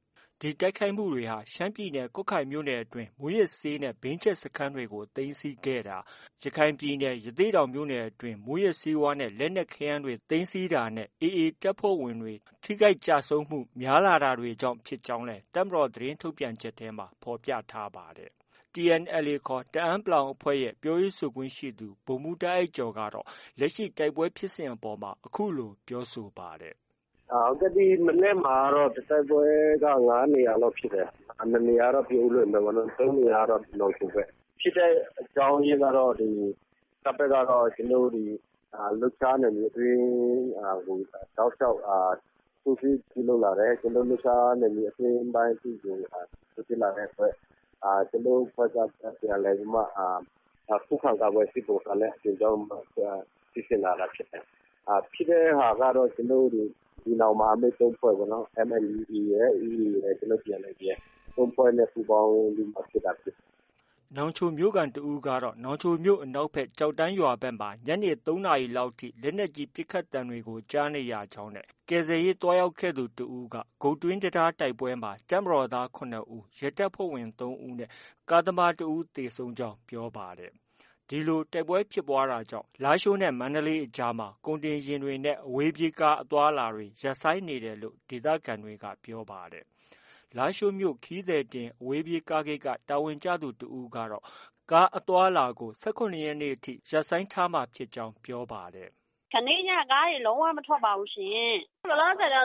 F: ဒီတိုက်ခိုက်မှုတွေဟာရှမ်းပြည်နယ်ကွတ်ခိုင်မြို့နယ်အတွင်းမူးယစ်ဆေးနဲ့ဘိန်းချက်စခန်းတွေကိုသိမ်းဆည်းခဲ့တာရခိုင်ပြည်နယ်ရသေ့တောင်မြို့နယ်အတွင်းမူးယစ်ဆေးဝါးနဲ့လက်နက်ခဲယမ်းတွေသိမ်းဆည်းတာနဲ့ AA တပ်ဖွဲ့ဝင်တွေထိခိုက်ကျဆုံးမှုများလာတာတွေကြောင့်ဖြစ်ကြောင်းလည်းတပ်မတော်သတင်းထုတ်ပြန်ချက်ထဲမှာဖော်ပြထားပါတယ်။ TNLA ခေါ်တအန်း အဖွဲ့ရဲ့ပြောရေးဆိုခွင့်ရှိသူဗိုလ်မှူးတားအိုက်ကျော်ကတော့လက်ရှိတိုက်ပွဲဖြစ်စဉ်အပေါ်မှာအခုလိုပြောဆိုပါတယ်
H: ။ဒီမနေ့မှာတော့တိုက်ပွဲက5 နေရာလောက်ဖြစ်တယ်။2 နေရာတော့ပြင်ဦးလွင်ပဲပေါ့နော်။3 နေရာတော့နောင်ချိုပဲ။ဖြစ်တဲ့အကြောင်းရင်းကတော့တပ်ဘက်ကတော့ကျွန်တော်တို့လှုပ်ရှားနယ်မြေအတွင်းတောက်လျှောက်ထိုးစစ်ပြုလုပ်လာတယ်။ကျွန်တော်လှုပ်ရှားနယ်မြေအတွင်းပိုင်းကိုထိုးစစ်လာတဲ့အတွက်ကျွန်တော်ဘက်ကပြန်လဲပြီးမှခုခံကာကွယ်စစ်ပုံစံနဲ့အကျဉ်းချောင်းဖြစ်စဉ်လာတာဖြစ်တယ်။ဖြစ်တဲ့ဟာကတော့ကျွန်တော်တို့ဒီနောက်မှာအမိတ်3 ဖွဲ့ပေါ့နော် MNDAA ရဲ့ EA ရဲ့ကျွန်တော်ပြန်လဲပြီး3 ဖွဲ့နဲ့ပူးပေါင်းပြီးမှဖြစ်တာဖြစ်
F: နောင်ချိုမြို့ကန်တဦးကတော့နောင်ချိုမြို့အနောက်ဘက်ကြောက်တန်းရွာဘက်မှာညနေ 3 နာရီလောက်ထိလက်နက်ကြီးပစ်ခတ်သံတွေကိုကြားနေရကြောင်းနဲ့ကယ်ဆယ်ရေးသွားရောက်ခဲ့သူတဦးကဂုတ်တွင်းတရားတိုက်ပွဲမှာတပ်မတော်သား9 ဦးရဲတပ်ဖွဲ့ဝင်3 ဦးနဲ့ကားသမား1 ဦးသေဆုံးကြောင်းပြောပါတယ်။ဒီလိုတိုက်ပွဲဖြစ်ပွားတာကြောင့်လားရှိုးနဲ့မန္တလေးအကြားမှာကုန်တင်ယာဉ်တွေနဲ့အဝေးပြေးကားအသွားအလာတွေရပ်ဆိုင်းနေတယ်လို့ဒေသခံတွေကပြောပါတယ်။လားရှိုးမြို့ခီးသည်တင်အဝေးပြေးကားဂိတ်ကတာဝန်ကျသူတဦးကတော့ကားအသွားအလာကို18 ရက်နေ့အထိရပ်ဆိုင်းထားမှာဖြစ်ကြောင်းပြောပါတယ်
I: ။ခဏညကားတွေလုံးဝမထွက်ပါဘူးရှင်။လောလောဆယ်တော့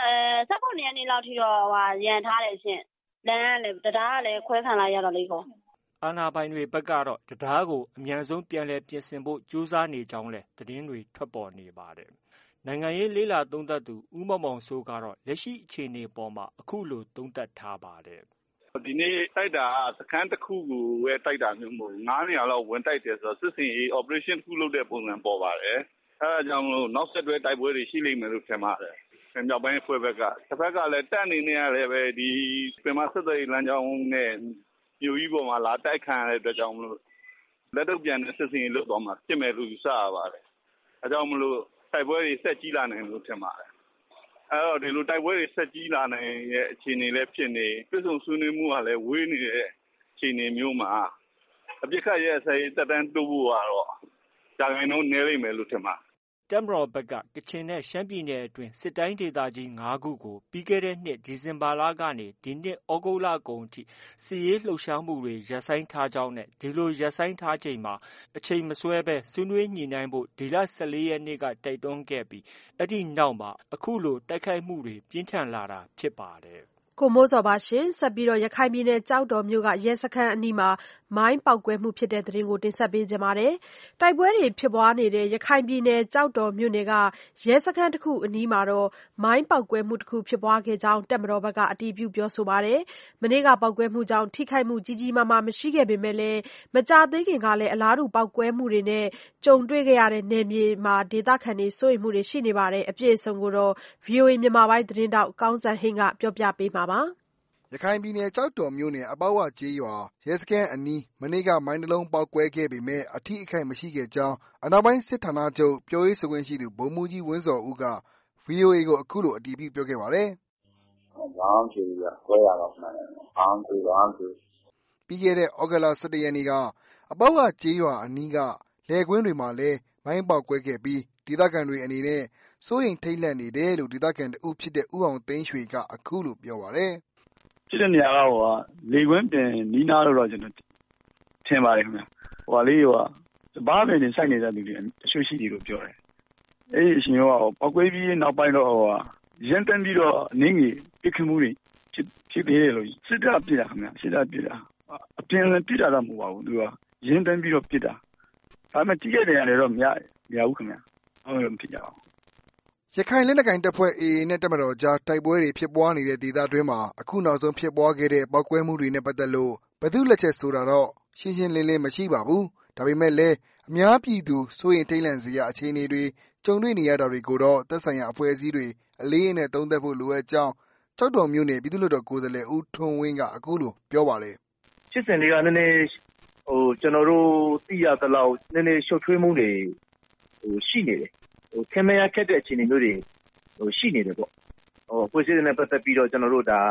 I: 18 ရက်နေ့လောက်ထိတော့ရန်ထားတယ်ရှင်။လမ်းကလည်းတရားကလည်းခွဲခံလိုက်ရတော့လေကို
F: အာဏာပိုင်တွေဘက်ကတော့တရားကိုအမြန်ဆုံးပြန်လည်ပြင်ဆင်ဖို့ကြိုးစားနေကြောင်းလည်းသတင်းတွေထွက်ပေါ်နေပါတယ်။နိုင်ငံရေးလေ့လာသုံးသပ်သူဦးမောင်မောင်စိုးကတော့လက်ရှိအခြေအနေပေါ်မှာအခုလိုသုံးသပ်ထားပါတယ်
J: ။ဒီနေ့တိုက်တာစခန်းတစ်ခုကိုပဲတိုက်တာမျိုးမဟုတ်ဘူး9 နေရာလောက်ဝင်တိုက်တယ်ဆိုတော့စစ်စင်ရေး operation တစ်ခုလုပ်တဲ့ပုံစံပေါ်ပါတယ်။အဲဒါကြောင့်မလို့နောက်ဆက်တွဲတိုက်ပွဲတွေရှိလိမ့်မယ်လို့ထင်ပါတယ်။မြောက်ပိုင်းအဖွဲ့ဘက်ကတစ်ဖက်ကလည်းတပ်အနေနဲ့လည်းပဲဒီပင်မဆက်သွယ်ရေးလမ်းကြောင်းနဲ့မြို့ကြီးပေါ်မှာလာတိုက်ခံရတဲ့အတွက်ကြောင့်မလို့လက်တော့ပြန်တဲ့စစ်စင်ရေးလုပ်တော့မှဖြစ်မယ်လို့ယူဆရပါတယ်။အဲကြောင့်မလို့တိုက်ပွဲတွေဆက်ကြီးလာနိုင်လို့ထင်ပါတယ်။အဲတော့ဒီလိုတိုက်ပွဲတွေဆက်ကြီးလာနိုင်ရဲ့အခြေအနေလည်းဖြစ်နေပြည်စုံဆွေးနွေးမှုကလည်းဝေးနေတဲ့အခြေအနေမျိုးမှာအပြစ်ခတ်ရဲ့ဆိုင်တက်တန်းတိုးဖို့ကတော့ကြာခိုင်နှုန်းနေလိမ့်မယ်လို့ထင်ပါတယ်
F: တပ်မတော်ဘက်ကကချင်နဲ့ရှမ်းပြည်နယ်အတွင်းစစ်တိုင်းဒေသကြီး5 ခုကိုပြီးခဲ့တဲ့နှစ်ဒီဇင်ဘာလကနေဒီနှစ်ဩဂုတ်လကုန်အထိစစ်ရေးလှုပ်ရှားမှုတွေရပ်ဆိုင်းထားကြောင်းနဲ့ဒီလိုရပ်ဆိုင်းထားချိန်မှာအချိန်မဆွဲဘဲဆွေးနွေးညှိနှိုင်းဖို့ဒီလ14 ရက်နေ့ကတိုက်တွန်းခဲ့ပြီးအဲ့ဒီနောက်မှာအခုလိုတိုက်ခိုက်မှုတွေပြင်းထန်လာတာဖြစ်ပါတယ်
A: ကိုမိုးစောပါရှင်ဆက်ပြီးရခိုင်ပြည်နယ်ကြောက်တော်မြို့ကရဲစခန်းအနီးမှာမိုင်းပေါက်ကွဲမှုဖြစ်တဲ့သတင်းကိုတင်ဆက်ပေးကြပါမယ်။တိုက်ပွဲတွေဖြစ်ပွားနေတဲ့ရခိုင်ပြည်နယ်ကြောက်တော်မြို့နယ်ကရဲစခန်းတစ်ခုအနီးမှာမိုင်းပေါက်ကွဲမှုတစ်ခုဖြစ်ပွားခဲ့ကြောင်းတပ်မတော်ဘက်ကအတည်ပြုပြောဆိုပါတယ်။မနေ့ကပေါက်ကွဲမှုကြောင့်ထိခိုက်မှုကြီးကြီးမားမားမရှိခဲ့ပေမဲ့လည်းမကြာသေးခင်ကလည်းအလားတူပေါက်ကွဲမှုတွေနဲ့ကြုံတွေ့ခဲ့ရတဲ့နယ်မြေမှာဒေသခံတွေစိုးရိမ်မှုတွေရှိနေပါတယ်။အပြည့်အစုံကိုတော့ VOA မြန်မာပိုင်းသတင်းတောက်ကောင်းစံဟိန်းကပြောပြပေးမှာပါ
K: ။ရခိုင်ပြည်နယ်ကြောက်တော်မြို့နယ်အပေါက်ဝကျေးရွာရဲစခန်းအနီးမနေ့ကမိုင်းတစ်လုံးပေါက်ကွဲခဲ့ပေမဲ့အထိအခိုက်မရှိခဲ့ကြောင်းအနောက်ပိုင်းစစ်ဌာနချုပ်ပြောရေးဆိုခွင့်ရှိသူဗိုလ်မှူးကြီးဝင်းဇော်ဦးက VOA ကိုအခုလိုအတည်ပြုပြောခဲ့ပါတယ်
H: ။ဘာမှမရှိဘူးဗျ။ကွဲတာတော့မှန်တယ်။ဘာမှမရှိဘူး
K: ။ပြီးခဲ့တဲ့ဩဂုတ်လ17 ရက်နေ့ကအပေါက်ဝကျေးရွာအနီးကလယ်ကွင်းတွေမှာလည်းမိုင်းပေါက်ကွဲခဲ့ပြီးဒေသခံတွေအနေနဲ့စိုးရိမ်ထိတ်လန့်နေတယ်လို့ဒေသခံတဦးဖြစ်တဲ့ဦးအောင်သိန်းရွှေကအခုလိုပြောပါတယ်
J: ။ဖြစ်တဲ့နေရာကလေကွင်းပြင်နီးနားလို့တော့ကျွန်တော်ထင်ပါတယ်ခင်ဗျ။ဘားပင်တွေစိုက်နေတဲ့လူတွေတချို့ရှိတယ်လို့ပြောတယ်။အဲ့ဒီအချိန်ကပောက်ကွဲပြီးနောက်ပိုင်းတော့ရန်တန်းပြီးတော့အနည်းငယ်ပြစ်ခတ်မှုတွေဖြစ်သေးတယ်လို့စစ်တပ်ပြစ်တာခင်ဗျ။စစ်တပ်ပြစ်တာအပြင်လည်းပြစ်တာတော့မဟုတ်ပါဘူးသူကရန်တန်းပြီးတော့ပြစ်တာ။ဒါပေမဲ့တိကျတယ်ရတယ်တော့မရဘူးခင်ဗျ။ဟုတ်တယ်မဖြစ်ကြအောင်
K: ရခိုင်လက်နက်ကိုင်တပ်ဖွဲ့ AA နဲ့တပ်မတော်ကြားတိုက်ပွဲတွေဖြစ်ပွားနေတဲ့ဒေသတွင်းမှာအခုနောက်ဆုံးဖြစ်ပွားခဲ့တဲ့ပေါက်ကွဲမှုတွေနဲ့ပတ်သက်လို့ဘယ်သူလက်ချက်ဆိုတာတော့ရှင်းရှင်းလင်းလင်းမရှိပါဘူး။ဒါပေမဲ့လည်းအများပြည်သူစိုးရိမ်ထိတ်လန့်စရာအခြေအနေတွေကြုံတွေ့နေရတာတွေကိုတော့သက်ဆိုင်ရာအဖွဲ့အစည်းတွေအလေးအနက်သုံးသပ်ဖို့လိုအပ်ကြောင်းကြောက်တော်မြို့နယ်ပြည်သူ့လွှတ်တော်ကိုယ်စားလှယ်ဦးထွန်းဝင်းကအခုလိုပြောပါတယ်
H: ။ဖြစ်စဉ်တွေကနည်းနည်းကျွန်တော်တို့သိရသလောက်နည်းနည်းရှုပ်ထွေးမှုတွေရှိနေတယ်။ထင်မရခက်တဲ့အခြေအနေမျိုးတွေရှိနေတယ်ပေါ့။ဖွဲ့စည်းတဲ့နဲ့ပတ်သက်ပြီးတော့ကျွန်တော်တို့ဒါ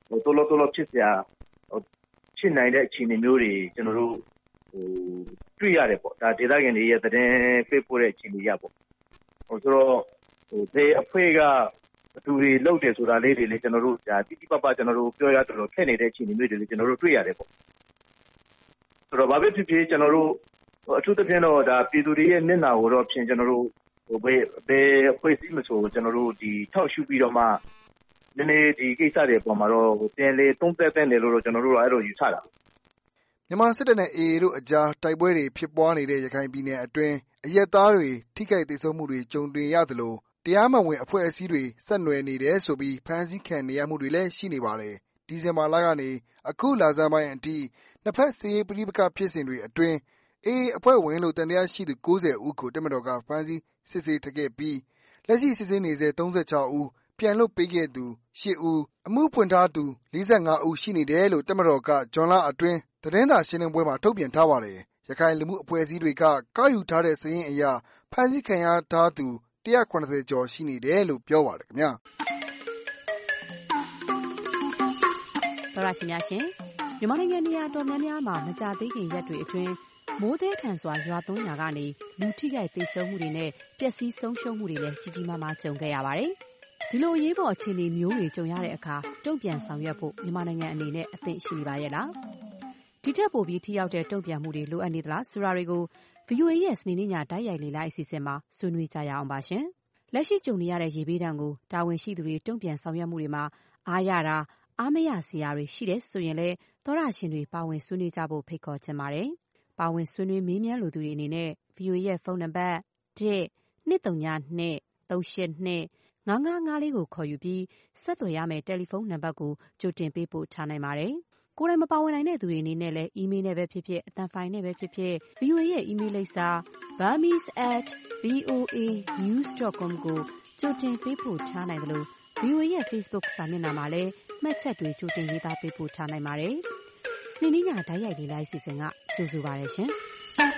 L: 多လောဖြစ်နိုင်တဲ့အခြေအနေမျိုးတွေကျွန်တော်တို့တွေ့ရတယ်ပေါ့ဒါဒေသခံတွေရဲ့သတင်းပေးပို့တဲ့အခြေအနေရပေါ့ဆိုတော့ဒီအဖွဲ့ကသူတွေလုပ်တယ်ဆိုတာလေးတွေလည်းကျွန်တော်တို့ဒါတိတိပပကျွန်တော်တို့ပြောရတော့ခက်နေတဲ့အခြေအနေမျိုးတွေလည်းကျွန်တော်တို့တွေ့ရတယ်ပေါ့ဆိုတော့ဘာပဲဖြစ်ဖြစ်ကျွန်တော်တို့အထူးသဖြင့်တော့ဒါပြည်သူတွေရဲ့မျက်နှာကိုတော့ဖြင့်ကျွန်တော်တို့ဘယ်အဖွဲ့အစည်းမဆိုကျွန်တော်တို့ဒီထောက်ရှုပြီးတော့မှနည်းနည်းဒီကိစ္စတွေပေါ်မှာတော့ပြန်လေသုံးသပ်တဲ့နယ်လို့ကျွန်တော်တို့အဲ့လိုယူဆတာ
K: မြန်မာစစ်တပ်နဲ့ AA တို့အကြားတိုက်ပွဲတွေဖြစ်ပွားနေတဲ့ရခိုင်ပြည်နယ်အတွင်းအရက်သားတွေထိခိုက်ဒေဆုံးမှုတွေကြုံတွေ့ရသလိုတရားမဝင်အဖွဲ့အစည်းတွေဆက်နွယ်နေတယ်ဆိုပြီးဖမ်းဆီးခံနေရမှုတွေလည်းရှိနေပါတယ်။ဒီဇင်ဘာလကနေအခုလဆန်းပိုင်းအထိနှစ်ဖက်စစ်ရေးပဋိပက္ခဖြစ်စဉ်တွေအတွင်းAA အဖွဲ့ဝင်လို့တန်တရားရှိသူ90ဦးကိုတပ်မတော်ကဖမ်းဆီးစစ်ဆေးခဲ့ပြီးလက်ရှိစစ်ဆေးနေဆဲ36ဦးပြန်လွှတ်ပေးခဲ့သူ8ဦးအမှုဖွင့်ထားသူ45ဦးရှိနေတယ်လို့တပ်မတော်ကဇွန်လအတွင်းသတင်းစာရှင်းလင်းပွဲမှာထုတ်ပြန်ထားပါတယ်။ရခိုင်လူမှုအဖွဲ့အစည်းတွေကကောက်ယူထားတဲ့စာရင်းအရဖမ်းဆီးခံရထားသူ180ကျော်ရှိနေတယ်လို့ပြောပါတယ်ခင်ဗျာ
M: ။သောရရှိများရှင်မြန်မာနိုင်ငံနေရာတော်များများမှာမကြာသေးခင်ရက်တွေအတွင်းမိုးသေးထန်စွာရွာသွန်းရာကနေလူထိခိုက်သေဆုံးမှုတွေနဲ့ပျက်စီးဆုံးရှုံးမှုတွေလည်းကြီးကြီးမားမားကြုံခဲ့ရပါတယ်။ဒီလိုအရေးပေါ်အခြေအနေမျိုးတွေကြုံရတဲ့အခါတုံ့ပြန်ဆောင်ရွက်ဖို့မြန်မာနိုင်ငံအနေနဲ့အသင့်ရှိနေပါရဲ့လား။ဒီထက်ပိုပြီးထိရောက်တဲ့တုံ့ပြန်မှုတွေလိုအပ်နေသလားဆိုတာတွေကို VOA ရဲ့စနေနေ့ညတိုက်ရိုက်လေ့လာအစီအစဉ်မှာဆွေးနွေးကြရအောင်ပါရှင်။လက်ရှိကြုံနေရတဲ့ရေဘေးဒဏ်ကိုတာဝန်ရှိသူတွေတုံ့ပြန်ဆောင်ရွက်မှုတွေမှာအားရတာအားမရစရာတွေရှိတယ်ဆိုရင်လည်းသောတရှင်တွေပါဝင်ဆွေးနွေးကြဖို့ဖိတ်ခေါ်ချင်ပါတယ်။ပါဝင်ဆွေးနွေးမေးမြန်းလိုသူတွေအနေနဲ့ VOA ရဲ့ဖုန်းနံပါတ် 1-232-382-5554 ကိုခေါ်ယူပြီးဆက်သွယ်ရမယ့်တယ်လီဖုန်းနံပါတ်ကိုကြိုတင်ပေးပို့ထားနိုင်ပါတယ်။ကိုယ်တိုင်မပါဝင်နိုင်တဲ့သူတွေအနေနဲ့လည်းအီးမေးလ်နဲ့ပဲဖြစ်ဖြစ်အသံဖိုင်နဲ့ပဲဖြစ်ဖြစ် VOA ရဲ့အီးမေးလ်လိပ်စာ burmese@voanews.com ကိုကြိုတင်ပေးပို့ထားနိုင်တယ်လို့ VOA ရဲ့ Facebook စာမျက်နှာမှာလည်းမှတ်ချက်တွေကြိုတင်ရေးသားပေးပို့ထားနိုင်ပါတယ်။စနေနေ့ညတိုက်ရိုက်လေ့လာအစီအစဉ်ကကြိုဆိုပါရရှင်။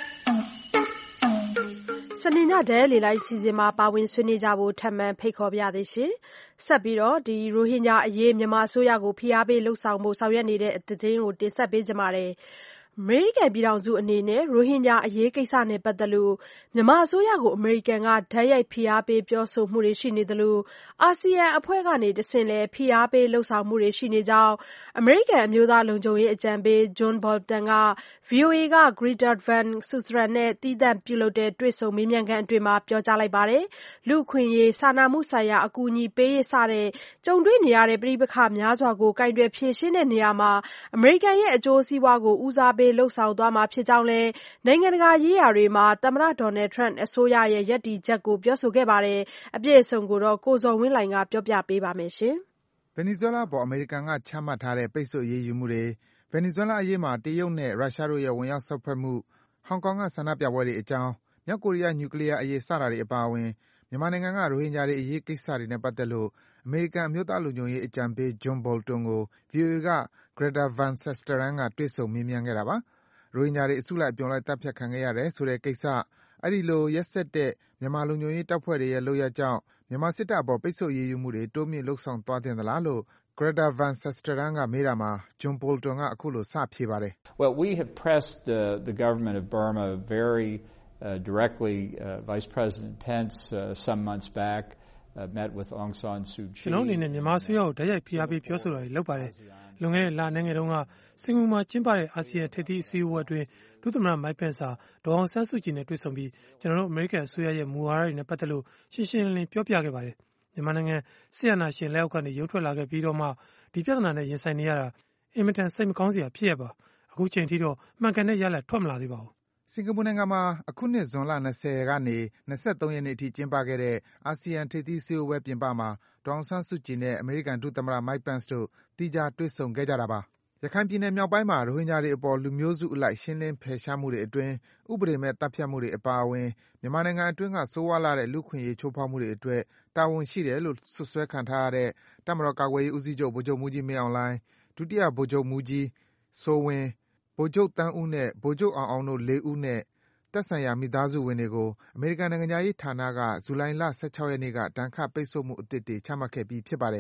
A: စနေညတဲ့လေလိုက်စီစဉ်မှာပါဝင်ဆွေးနွေးကြဖို့ထပ်မံဖိတ်ခေါ်ပါရသေးရှင်။ဆက်ပြီးတော့ဒီရိုဟင်ဂျာအရေးမြန်မာအစိုးရကိုဖိအားပေးလှုပ်ဆောင်ဖို့ဆောင်ရွက်နေတဲ့သတင်းကိုတင်ဆက်ပေးကြပါမယ်။အမေရိကန်ပြည်ထောင်စုအနေနဲ့ရိုဟင်ဂျာအရေးကိစ္စနဲ့ပတ်သက်လို့မြန်မာအစိုးရကိုအမေရိကန်ကဓာတ်ရိုက်ဖိအားပေးပြောဆိုမှုတွေရှိနေသလိုအာဆီယံအဖွဲ့ကနေတဆင့်လည်းဖိအားပေးလှုပ်ဆောင်မှုတွေရှိနေကြောင်းအမေရိကန်အမျိုးသားလုံခြုံရေးအကြံပေး John Bolton က VOA က Greta Van Susteren နဲ့သီးသန့်ပြုလုပ်တဲ့တွေ့ဆုံမေးမြန်းခန်းအတွင်းပြောကြားလိုက်ပါတယ်။လူ့အခွင့်အရေးစာနာမှုဆိုင်ရာအကူအညီပေးရေးစတဲ့ကြုံတွေ့နေရတဲ့ပဋိပက္ခများစွာကိုကိုင်တွယ်ဖြေရှင်းတဲ့နေရာမှာအမေရိကန်ရဲ့အကျိုးစီးပွားကိုဦးစားပေးလှုပ်ဆောင်သွားမှာဖြစ်ကြောင်းလည်းနိုင်ငံတကာရေးရာတွေမှာသမ္မတ Donald Trump အစိုးရရဲ့ရပ်တည်ချက်ကိုပြောဆိုခဲ့ပါတယ်။အပြည့်အစုံကိုကိုဇော်ဝင်းလှိုင်ကပြောပြပေးပါမယ်
N: ။ Venezuela ပေါ်အမေရိကန်ကချမှတ်ထားတဲ့ပိတ်ဆို့အရေးယူမှုတွေ Venezuela အရေးမှာတရုတ်နဲ့ရုရှားတို့ရဲ့ဝင်ရောက်စွက်ဖက်မှု၊ ဟောင်ကောင်ကဆန္ဒပြပွဲတွေအကြောင်း၊ မြောက်ကိုရီးယားနျူကလီးယားအရေးစတာတွေအပါအဝင်မြန်မာနိုင်ငံကရိုဟင်ဂျာတွေအရေးကိစ္စတွေနဲ့ပတ်သက်လို့အမေရိကန်အမျိုးသားလုံခြုံရေးအကြံပေး John Bolton ကို VOA က Greta Van Susteren ကတွေ့ဆုံမေးမြန်းခဲ့တာပါ။ရိုဟင်ဂျာတွေအစုလိုက်အပြုံလိုက်သတ်ဖြတ်ခံခဲ့ရတယ်ဆိုတဲ့ကိစ္စ၊ အဲဒီလိုရက်စက်တဲ့မြန်မာလုံခြုံရေးတပ်ဖွဲ့တွေရဲ့လုပ်ရပ်ကြောင့်မြန်မာစစ်တပ်အပေါ်ပိတ်ဆို့အရေးယူမှုတွေတိုးမြင့်လုပ်ဆောင်သွားသင့်သလားလို့ Greta Van Susteren ကမေးတာမှာ John Bolton ကအခုလိုစဖြေပါတယ်။
O: Well, we have pressed the government of Burma very directly. Vice President Pence some months back met with Aung San Suu Kyi.
P: ကျွန်တော်အနေနဲ့မြန်မာအစိုးရကိုတိုက်ရိုက်ဖိအားပေးပြောဆိုတာတွေလုပ်ပါတယ်။လွန်ခဲ့တဲ့လနိုင်ငံတုန်းကစင်ကာပူမှာကျင်းပတဲ့အာဆီယံထိပ်သီးအစည်းအဝေးအတွင်းဒုသမ္မတ Mike Pence ဟာဒေါ်အောင်ဆန်းစုကြည်နဲ့တွေ့ဆုံပြီးကျွန်တော်တို့အမေရိကန်အစိုးရရဲ့မူဝါဒတွေနဲ့ပတ်သက်လို့ရှင်းရှင်းလင်းလင်းပြောပြခဲ့ပါတယ်။မြန်မာနိုင်ငံစစ်အာဏာရှင်လက်အောက်ကနေရုပ်ထွက်လာခဲ့ပြီးတော့မှဒီပြဿနာနဲ့ရင်ဆိုင်နေရတာအင်မတန်စိတ်မကောင်းစရာဖြစ်ရပါ။အခုချိန်ထိတော့မှန်ကန်တဲ့ရလဒ်ထွက်မလာသေးပါဘူး
N: ။စင်ကာပူနိုင်ငံမှာအခုနှစ်ဇွန်လ20ကနေ23ရက်နေ့အထိကျင်းပခဲ့တဲ့အာဆီယံထိပ်သီးစည်းဝေးပွဲပြင်ပမှာဒေါ်အောင်ဆန်းစုကြည်နဲ့အမေရိကန်ဒုသမ္မတ Mike Pence တို့သီးခြားတွေ့ဆုံခဲ့ကြတာပါ။ရခိုင်ပြည်နယ်မြောက်ပိုင်းမှာရိုဟင်ဂျာတွေအပေါ်လူမျိုးစုအလိုက်ရှင်းလင်းဖယ်ရှားမှုတွေအတွင်းဥပဒေမဲ့သတ်ဖြတ်မှုတွေအပါအဝင်မြန်မာနိုင်ငံအတွင်းကဆိုးဝါးလှတဲ့လူ့အခွင့်အရေးချိုးဖောက်မှုတွေအတွက်တာဝန်ရှိတယ်လို့စွပ်စွဲခံထားရတဲ့တပ်မတော်ကာကွယ်ရေးဦးစီးချုပ်ဗိုလ်ချုပ်မှူးကြီးမင်းအောင်လှိုင်၊ဒုတိယဗိုလ်ချုပ်မှူးကြီးစိုးဝင်း၊ဗိုလ်ချုပ်သန်းဦးနဲ့ဗိုလ်ချုပ်အောင်အောင်တို့4ဦးနဲ့သက်ဆိုင်ရာမိသားစုဝင်တွေကိုအမေရိကန်နိုင်ငံခြားရေးဌာနကဇူလိုင်လ16ရက်နေ့ကဒဏ်ခတ်ပိတ်ဆို့မှုအသစ်တွေချမှတ်ခဲ့ပြီးဖြစ်ပါတယ်။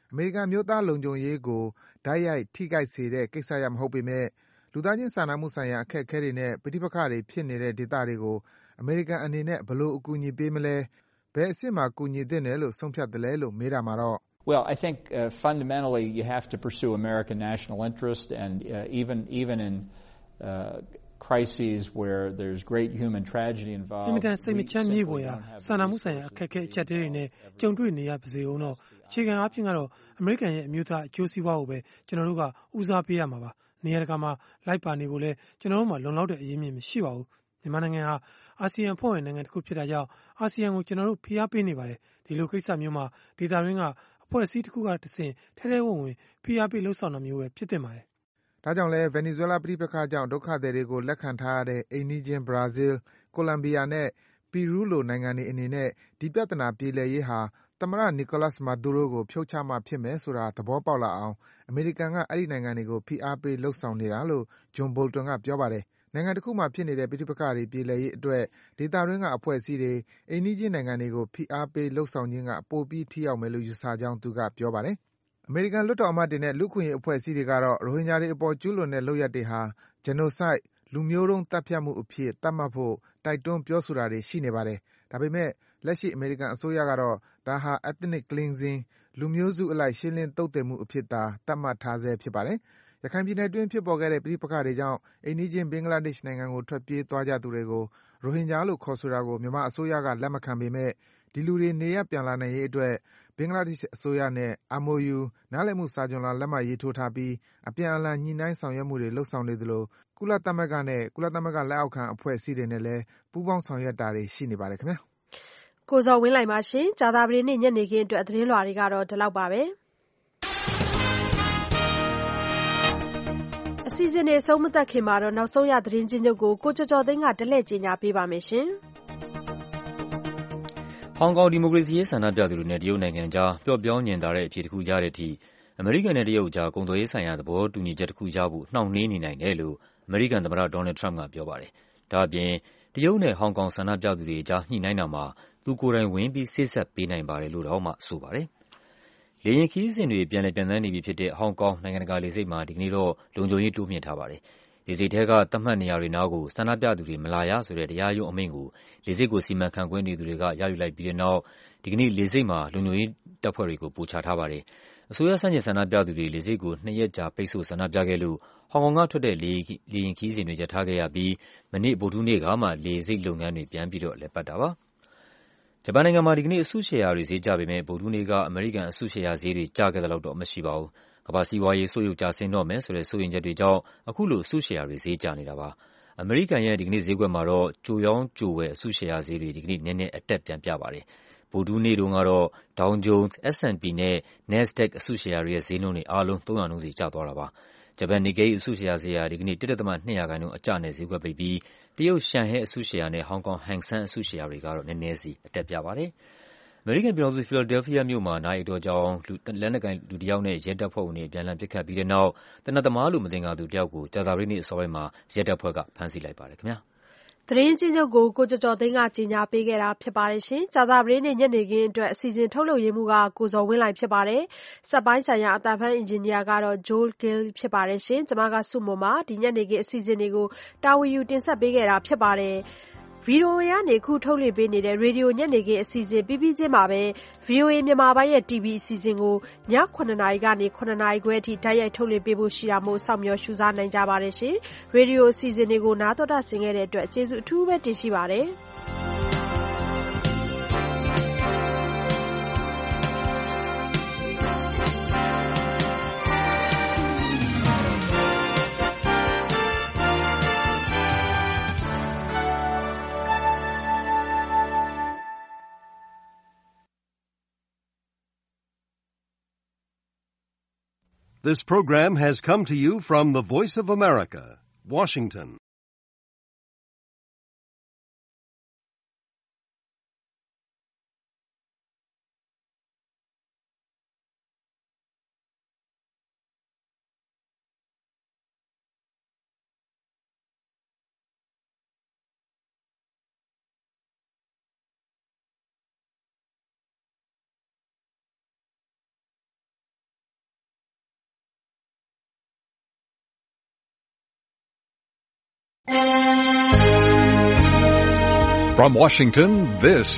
N: အမေရိကန်အမျိုးသားလုံခြုံရေးကိုတိုက်ရိုက်ထိခိုက်စေတဲ့ကိစ္စရပ်မဟုတ်ပေမဲ့လူသားချင်းစာနာမှုဆိုင်ရာအခက်အခဲတွေနဲ့ပဋိပက္ခတွေဖြစ်နေတဲ့ဒေသတွေကိုအမေရိကန်အနေနဲ့ဘယ်လိုအကူအညီပေးမလဲဘယ်အဆင့်မှာကူညီသင့်တယ်လို့ဆုံးဖြတ်တယ်လဲလို့မေးတာမှာတော့
O: Well, I think fundamentally you have to pursue American national interest, and even in crises where there's great human tragedy involved.
P: ဒီမတန်စိတ်မချမ်းမြေ့ပေါ်ရာစာနာမှုဆိုင်ရာအခက်အခဲအကျပ်တွေနဲ့ကြုံတွေ့နေရပါစေဦးတော့အခြေခံအားဖြင့်ကတော့အမေရိကန်ရဲ့အမျိုးသားအကျိုးစီးပွားကိုပဲကျွန်တော်တို့ကဦးစားပေးရမှာပါနေရာတကာမှာလိုက်ပါနေဖို့လဲကျွန်တော်တို့မှာလုံလောက်တဲ့အရင်းမြစ်မရှိပါဘူးမြန်မာနိုင်ငံဟာအာဆီယံအဖွဲ့ဝင်နိုင်ငံတစ်ခုဖြစ်တာကြောင့်အာဆီယံကိုကျွန်တော်တို့ဖိအားပေးနေပါတယ်ဒီလိုကိစ္စမျိုးမှာဒေသတွင်းကအဖွဲ့အစည်းတစ်ခုကတဆင့်ထဲထဲဝင်ဝင်ဖိအားပေးလှုပ်ဆောင်တာမျိုးပဲဖြစ်တင်ပါတယ်
N: ဒါကြောင့်လဲဗင်နီဇွဲလားပဋိပက္ခကြောင့်ဒုက္ခသည်တွေကိုလက်ခံထားရတဲ့အိမ်နီးချင်းဘရာဇီးကိုလံဘီယာနဲ့ပီရူးလိုနိုင်ငံတွေအနေနဲ့ဒီပြဿနာပြေလည်ရေးဟာသမ္မတနီကိုလပ်စ်မာဒူရိုကိုဖြုတ်ချမှဖြစ်မယ်ဆိုတာသဘောပေါက်လာအောင်အမေရိကန်ကအဲ့ဒီနိုင်ငံတွေကိုဖိအားပေးလှုပ်ဆောင်နေတာလို့ဂျွန်ဘိုလ်တွန်ကပြောပါတယ်နိုင်ငံတစ်ခုမှာဖြစ်နေတဲ့ပဋိပက္ခတွေပြေလည်ရေးအတွက်ဒေသတွင်းကအဖွဲ့အစည်းတွေအိမ်နီးချင်းနိုင်ငံတွေကိုဖိအားပေးလှုပ်ဆောင်ခြင်းကပိုပြီးထိရောက်မယ်လို့ယူဆကြောင်းသူကပြောပါတယ်အမေရိကန်လွှတ်တော်အမတ်တွေနဲ့လူ့အခွင့်အရေးအဖွဲ့အစည်းတွေကတော့ရိုဟင်ဂျာတွေအပေါ်ကျူးလွန်တဲ့လုပ်ရပ်တွေဟာ Genocide လူမျိုးတုန်းသတ်ဖြတ်မှုအဖြစ်သတ်မှတ်ဖို့တိုက်တွန်းပြောဆိုတာတွေရှိနေပါတယ်။ဒါပေမဲ့လက်ရှိအမေရိကန်အစိုးရကတော့ဒါဟာ Ethnic Cleansing လူမျိုးစုအလိုက်ရှင်းလင်းသုတ်သင်မှုအဖြစ်သာသတ်မှတ်ထားဆဲဖြစ်ပါတယ်။ရခိုင်ပြည်နယ်အတွင်းဖြစ်ပေါ်ခဲ့တဲ့ပဋိပက္ခတွေကြောင့်အိမ်နီးချင်းဘင်္ဂလားဒေ့ရှ်နိုင်ငံကိုထွက်ပြေးသွားကြသူတွေကိုရိုဟင်ဂျာလို့ခေါ်ဆိုတာကိုမြန်မာအစိုးရကလက်မခံပေမဲ့ဒီလူတွေနေရပ်ပြန်လာနိုင်ရေးအတွက်ဘင်္ဂလားဒေ့ရှ်အစိုးရနဲ့ MOU နားလည်မှုစာချွန်လွှာလက်မှတ်ရေးထိုးထားပြီးအပြန်အလှန်ညှိနှိုင်းဆောင်ရွက်မှုတွေလုပ်ဆောင်နေသလိုကုလသမဂ္ဂနဲ့ကုလသမဂ္ဂလက်အောက်ခံအဖွဲ့အစည်းတွေနဲ့လည်းပူးပေါင်းဆောင်ရွက်တာတွေရှိနေပါတယ်ခင်ဗျာ
A: ကိုဇော်ဝင်းလှိုင်ပါရှင်ကြာသပတေးနေ့ညနေခင်းအတွက်သတင်းလွှာတွေကတော့ဒီလောက်ပါပဲအစီအစဉ်တွေအဆုံးမသတ်ခင်မှာတော့နောက်ဆုံးရသတင်းချင်းချုပ်ကိုကျော်ကျော်သိန်းကတလှည့်ကြီးညာပေးပါမယ်ရှင်
B: ဟောင်ကောင်ဒီမိုကရေစီရေးဆန္ဒပြသူတွေနဲ့တရုတ်နိုင်ငံကြားပျော့ပြောင်းညင်သာတဲ့အဖြေတစ်ခုရတဲ့အထိအမေရိကန်နဲ့တရုတ်ကြားကုန်သွယ်ရေးဆိုင်ရာသဘောတူညီချက်တစ်ခုရဖို့နှောင့်နှေးနေနိုင်တယ်လို့အမေရိကန်သမ္မတဒေါ်နယ်ထရမ့်ကပြောပါတယ်။ဒါ့အပြင်တရုတ်နဲ့ဟောင်ကောင်ဆန္ဒပြသူတွေကြားညှိနှိုင်းတာမှာသူကိုယ်တိုင်ဝင်ပြီးစေ့စပ်ပေးနိုင်ပါတယ်လို့တော့မှဆိုပါတယ်။လေယာဉ်ခရီးစဉ်တွေပြန်လည်ပျံသန်းနေပြီဖြစ်တဲ့ဟောင်ကောင်နိုင်ငံတကာလေဆိပ်မှာဒီကနေ့တော့လုံခြုံရေးတိုးမြှင့်ထားပါတယ်။လေဆိပ်ထဲကသတ်မှတ်နေရာတွေနားကိုဆန္ဒပြသူတွေမလာရဆိုတဲ့တရားရုံးအမိန့်ကိုလေဆိပ်ကိုစီမံခန့်ခွဲနေသူတွေကရယူလိုက်ပြီးတဲ့နောက်ဒီကနေ့လေဆိပ်မှာလုံခြုံရေးတပ်ဖွဲ့တွေကိုပို့ချထားပါတယ်။အစိုးရဆန့်ကျင်ဆန္ဒပြသူတွေလေဆိပ်ကို2 ရက်ကြာပိတ်ဆို့ဆန္ဒပြခဲ့လို့ဟောင်ကောင်ကထွက်တဲ့လေယာဉ်ခရီးစဉ်တွေရပ်ထားခဲ့ရပြီးမနေ့ဗုဒ္ဓဟူးနေ့ကမှလေဆိပ်လုပ်ငန်းတွေပြန်ပြီးတော့လည်ပတ်တာပါ။ဂျပန်နိုင်ငံမှာဒီကနေ့အစုရှယ်ယာတွေဈေးကျပေမဲ့ဗုဒ္ဓဟူးနေ့ကအမေရိကန်အစုရှယ်ယာဈေးတွေကျခဲ့တဲ့လောက်တော့မရှိပါဘူး။ကမ္ဘာစီးပွားရေးဆုတ်ယုတ်ကျဆင်းတော့မယ်ဆိုတဲ့စိုးရိမ်ချက်တွေကြောင့်အခုလိုအစုရှယ်ယာတွေဈေးကျနေတာပါ။အမေရိကန်ရဲ့ဒီကနေ့ဈေးကွက်မှာတော့ကြိုရောင်းကြိုဝယ်အစုရှယ်ယာဈေးတွေဒီကနေ့နည်းနည်းအတက်ပြန်ပြပါတယ်။ဗုဒ္ဓဟူးနေ့တုန်းကတော့ Dow Jones, S&P နဲ့ Nasdaq အစုရှယ်ယာတွေရဲ့ဈေးနှုန်းတွေအားလုံး300 နှုန်းစီကျသွားတာပါ။ဂျပန် Nikkei အစုရှယ်ယာဈေးဟာဒီကနေ့ 1.2% အကျနဲ့ဈေးကွက်ပိတ်ပြီးတရုတ်ရှန်ဟဲအစုရှယ်ယာနဲ့ဟောင်ကောင် Hang Seng အစုရှယ်ယာတွေကတော့နည်းနည်းစီအတက်ပြပါတယ်။အမေရိကန်ပြည်ထောင်စုဖီလာဒဲလ်ဖီးယားမြို့မှာနာရီအတော်ကြာအောင်လက်နက်ကိုင်လူတစ်ယောက်နဲ့ရဲတပ်ဖွဲ့ဝင်တွေအပြန်အလှန်ပစ်ခတ်ပြီးတဲ့နောက်သေနတ်သမားလို့မသင်္ကာသူတစ်ယောက်ကိုကြာသပတေးနေ့အစောပိုင်းမှာရဲတပ်ဖွဲ့ကဖမ်းဆီးလိုက်ပါတယ်ခင်ဗျာ
A: သတင်းချင်းချုပ်ကိုကျော်ကျော်သိန်းကကြီးညာပေးခဲ့တာဖြစ်ပါတယ်ရှင်။ကြာသပတေးနေ့ညနေခင်းအတွက်အစီအစဉ်ထုတ်လုပ်ရေးမှူးကကိုဇော်ဝင်းလှိုင်ဖြစ်ပါတယ်။စက်ပိုင်းဆိုင်ရာအသံဖမ်းအင်ဂျင်နီယာကတော့ Joel Gill ဖြစ်ပါတယ်ရှင်။ကျွန်မကစုမုံပါဒီညနေခင်းအစီအစဉ်တွေကိုတာဝန်ယူတင်ဆက်ပေးခဲ့တာဖြစ်ပါတယ်။ဗီဒီယိုကနေခုထုတ်လွှင့်ပေးနေတဲ့ရေဒီယိုညနေခင်းအစီအစဉ်ပြီးပြီးချင်းမှာပဲ VOA မြန်မာပိုင်းရဲ့ TV အစီအစဉ်ကိုည9:00 နာရီကနေ9:00 နာရီခွဲအထိတိုက်ရိုက်ထုတ်လွှင့်ပေးဖို့ရှိတာမို့စောင့်မျှော်ရှုစားနိုင်ကြပါတယ်ရှင်။ရေဒီယိုအစီအစဉ်တွေကိုနားတော်တာဆင်ခဲ့တဲ့အတွက်ကျေးဇူးအထူးပဲတင်ရှိပါတယ်။
Q: This program has come to you from the Voice of America, Washington.
R: From Washington, this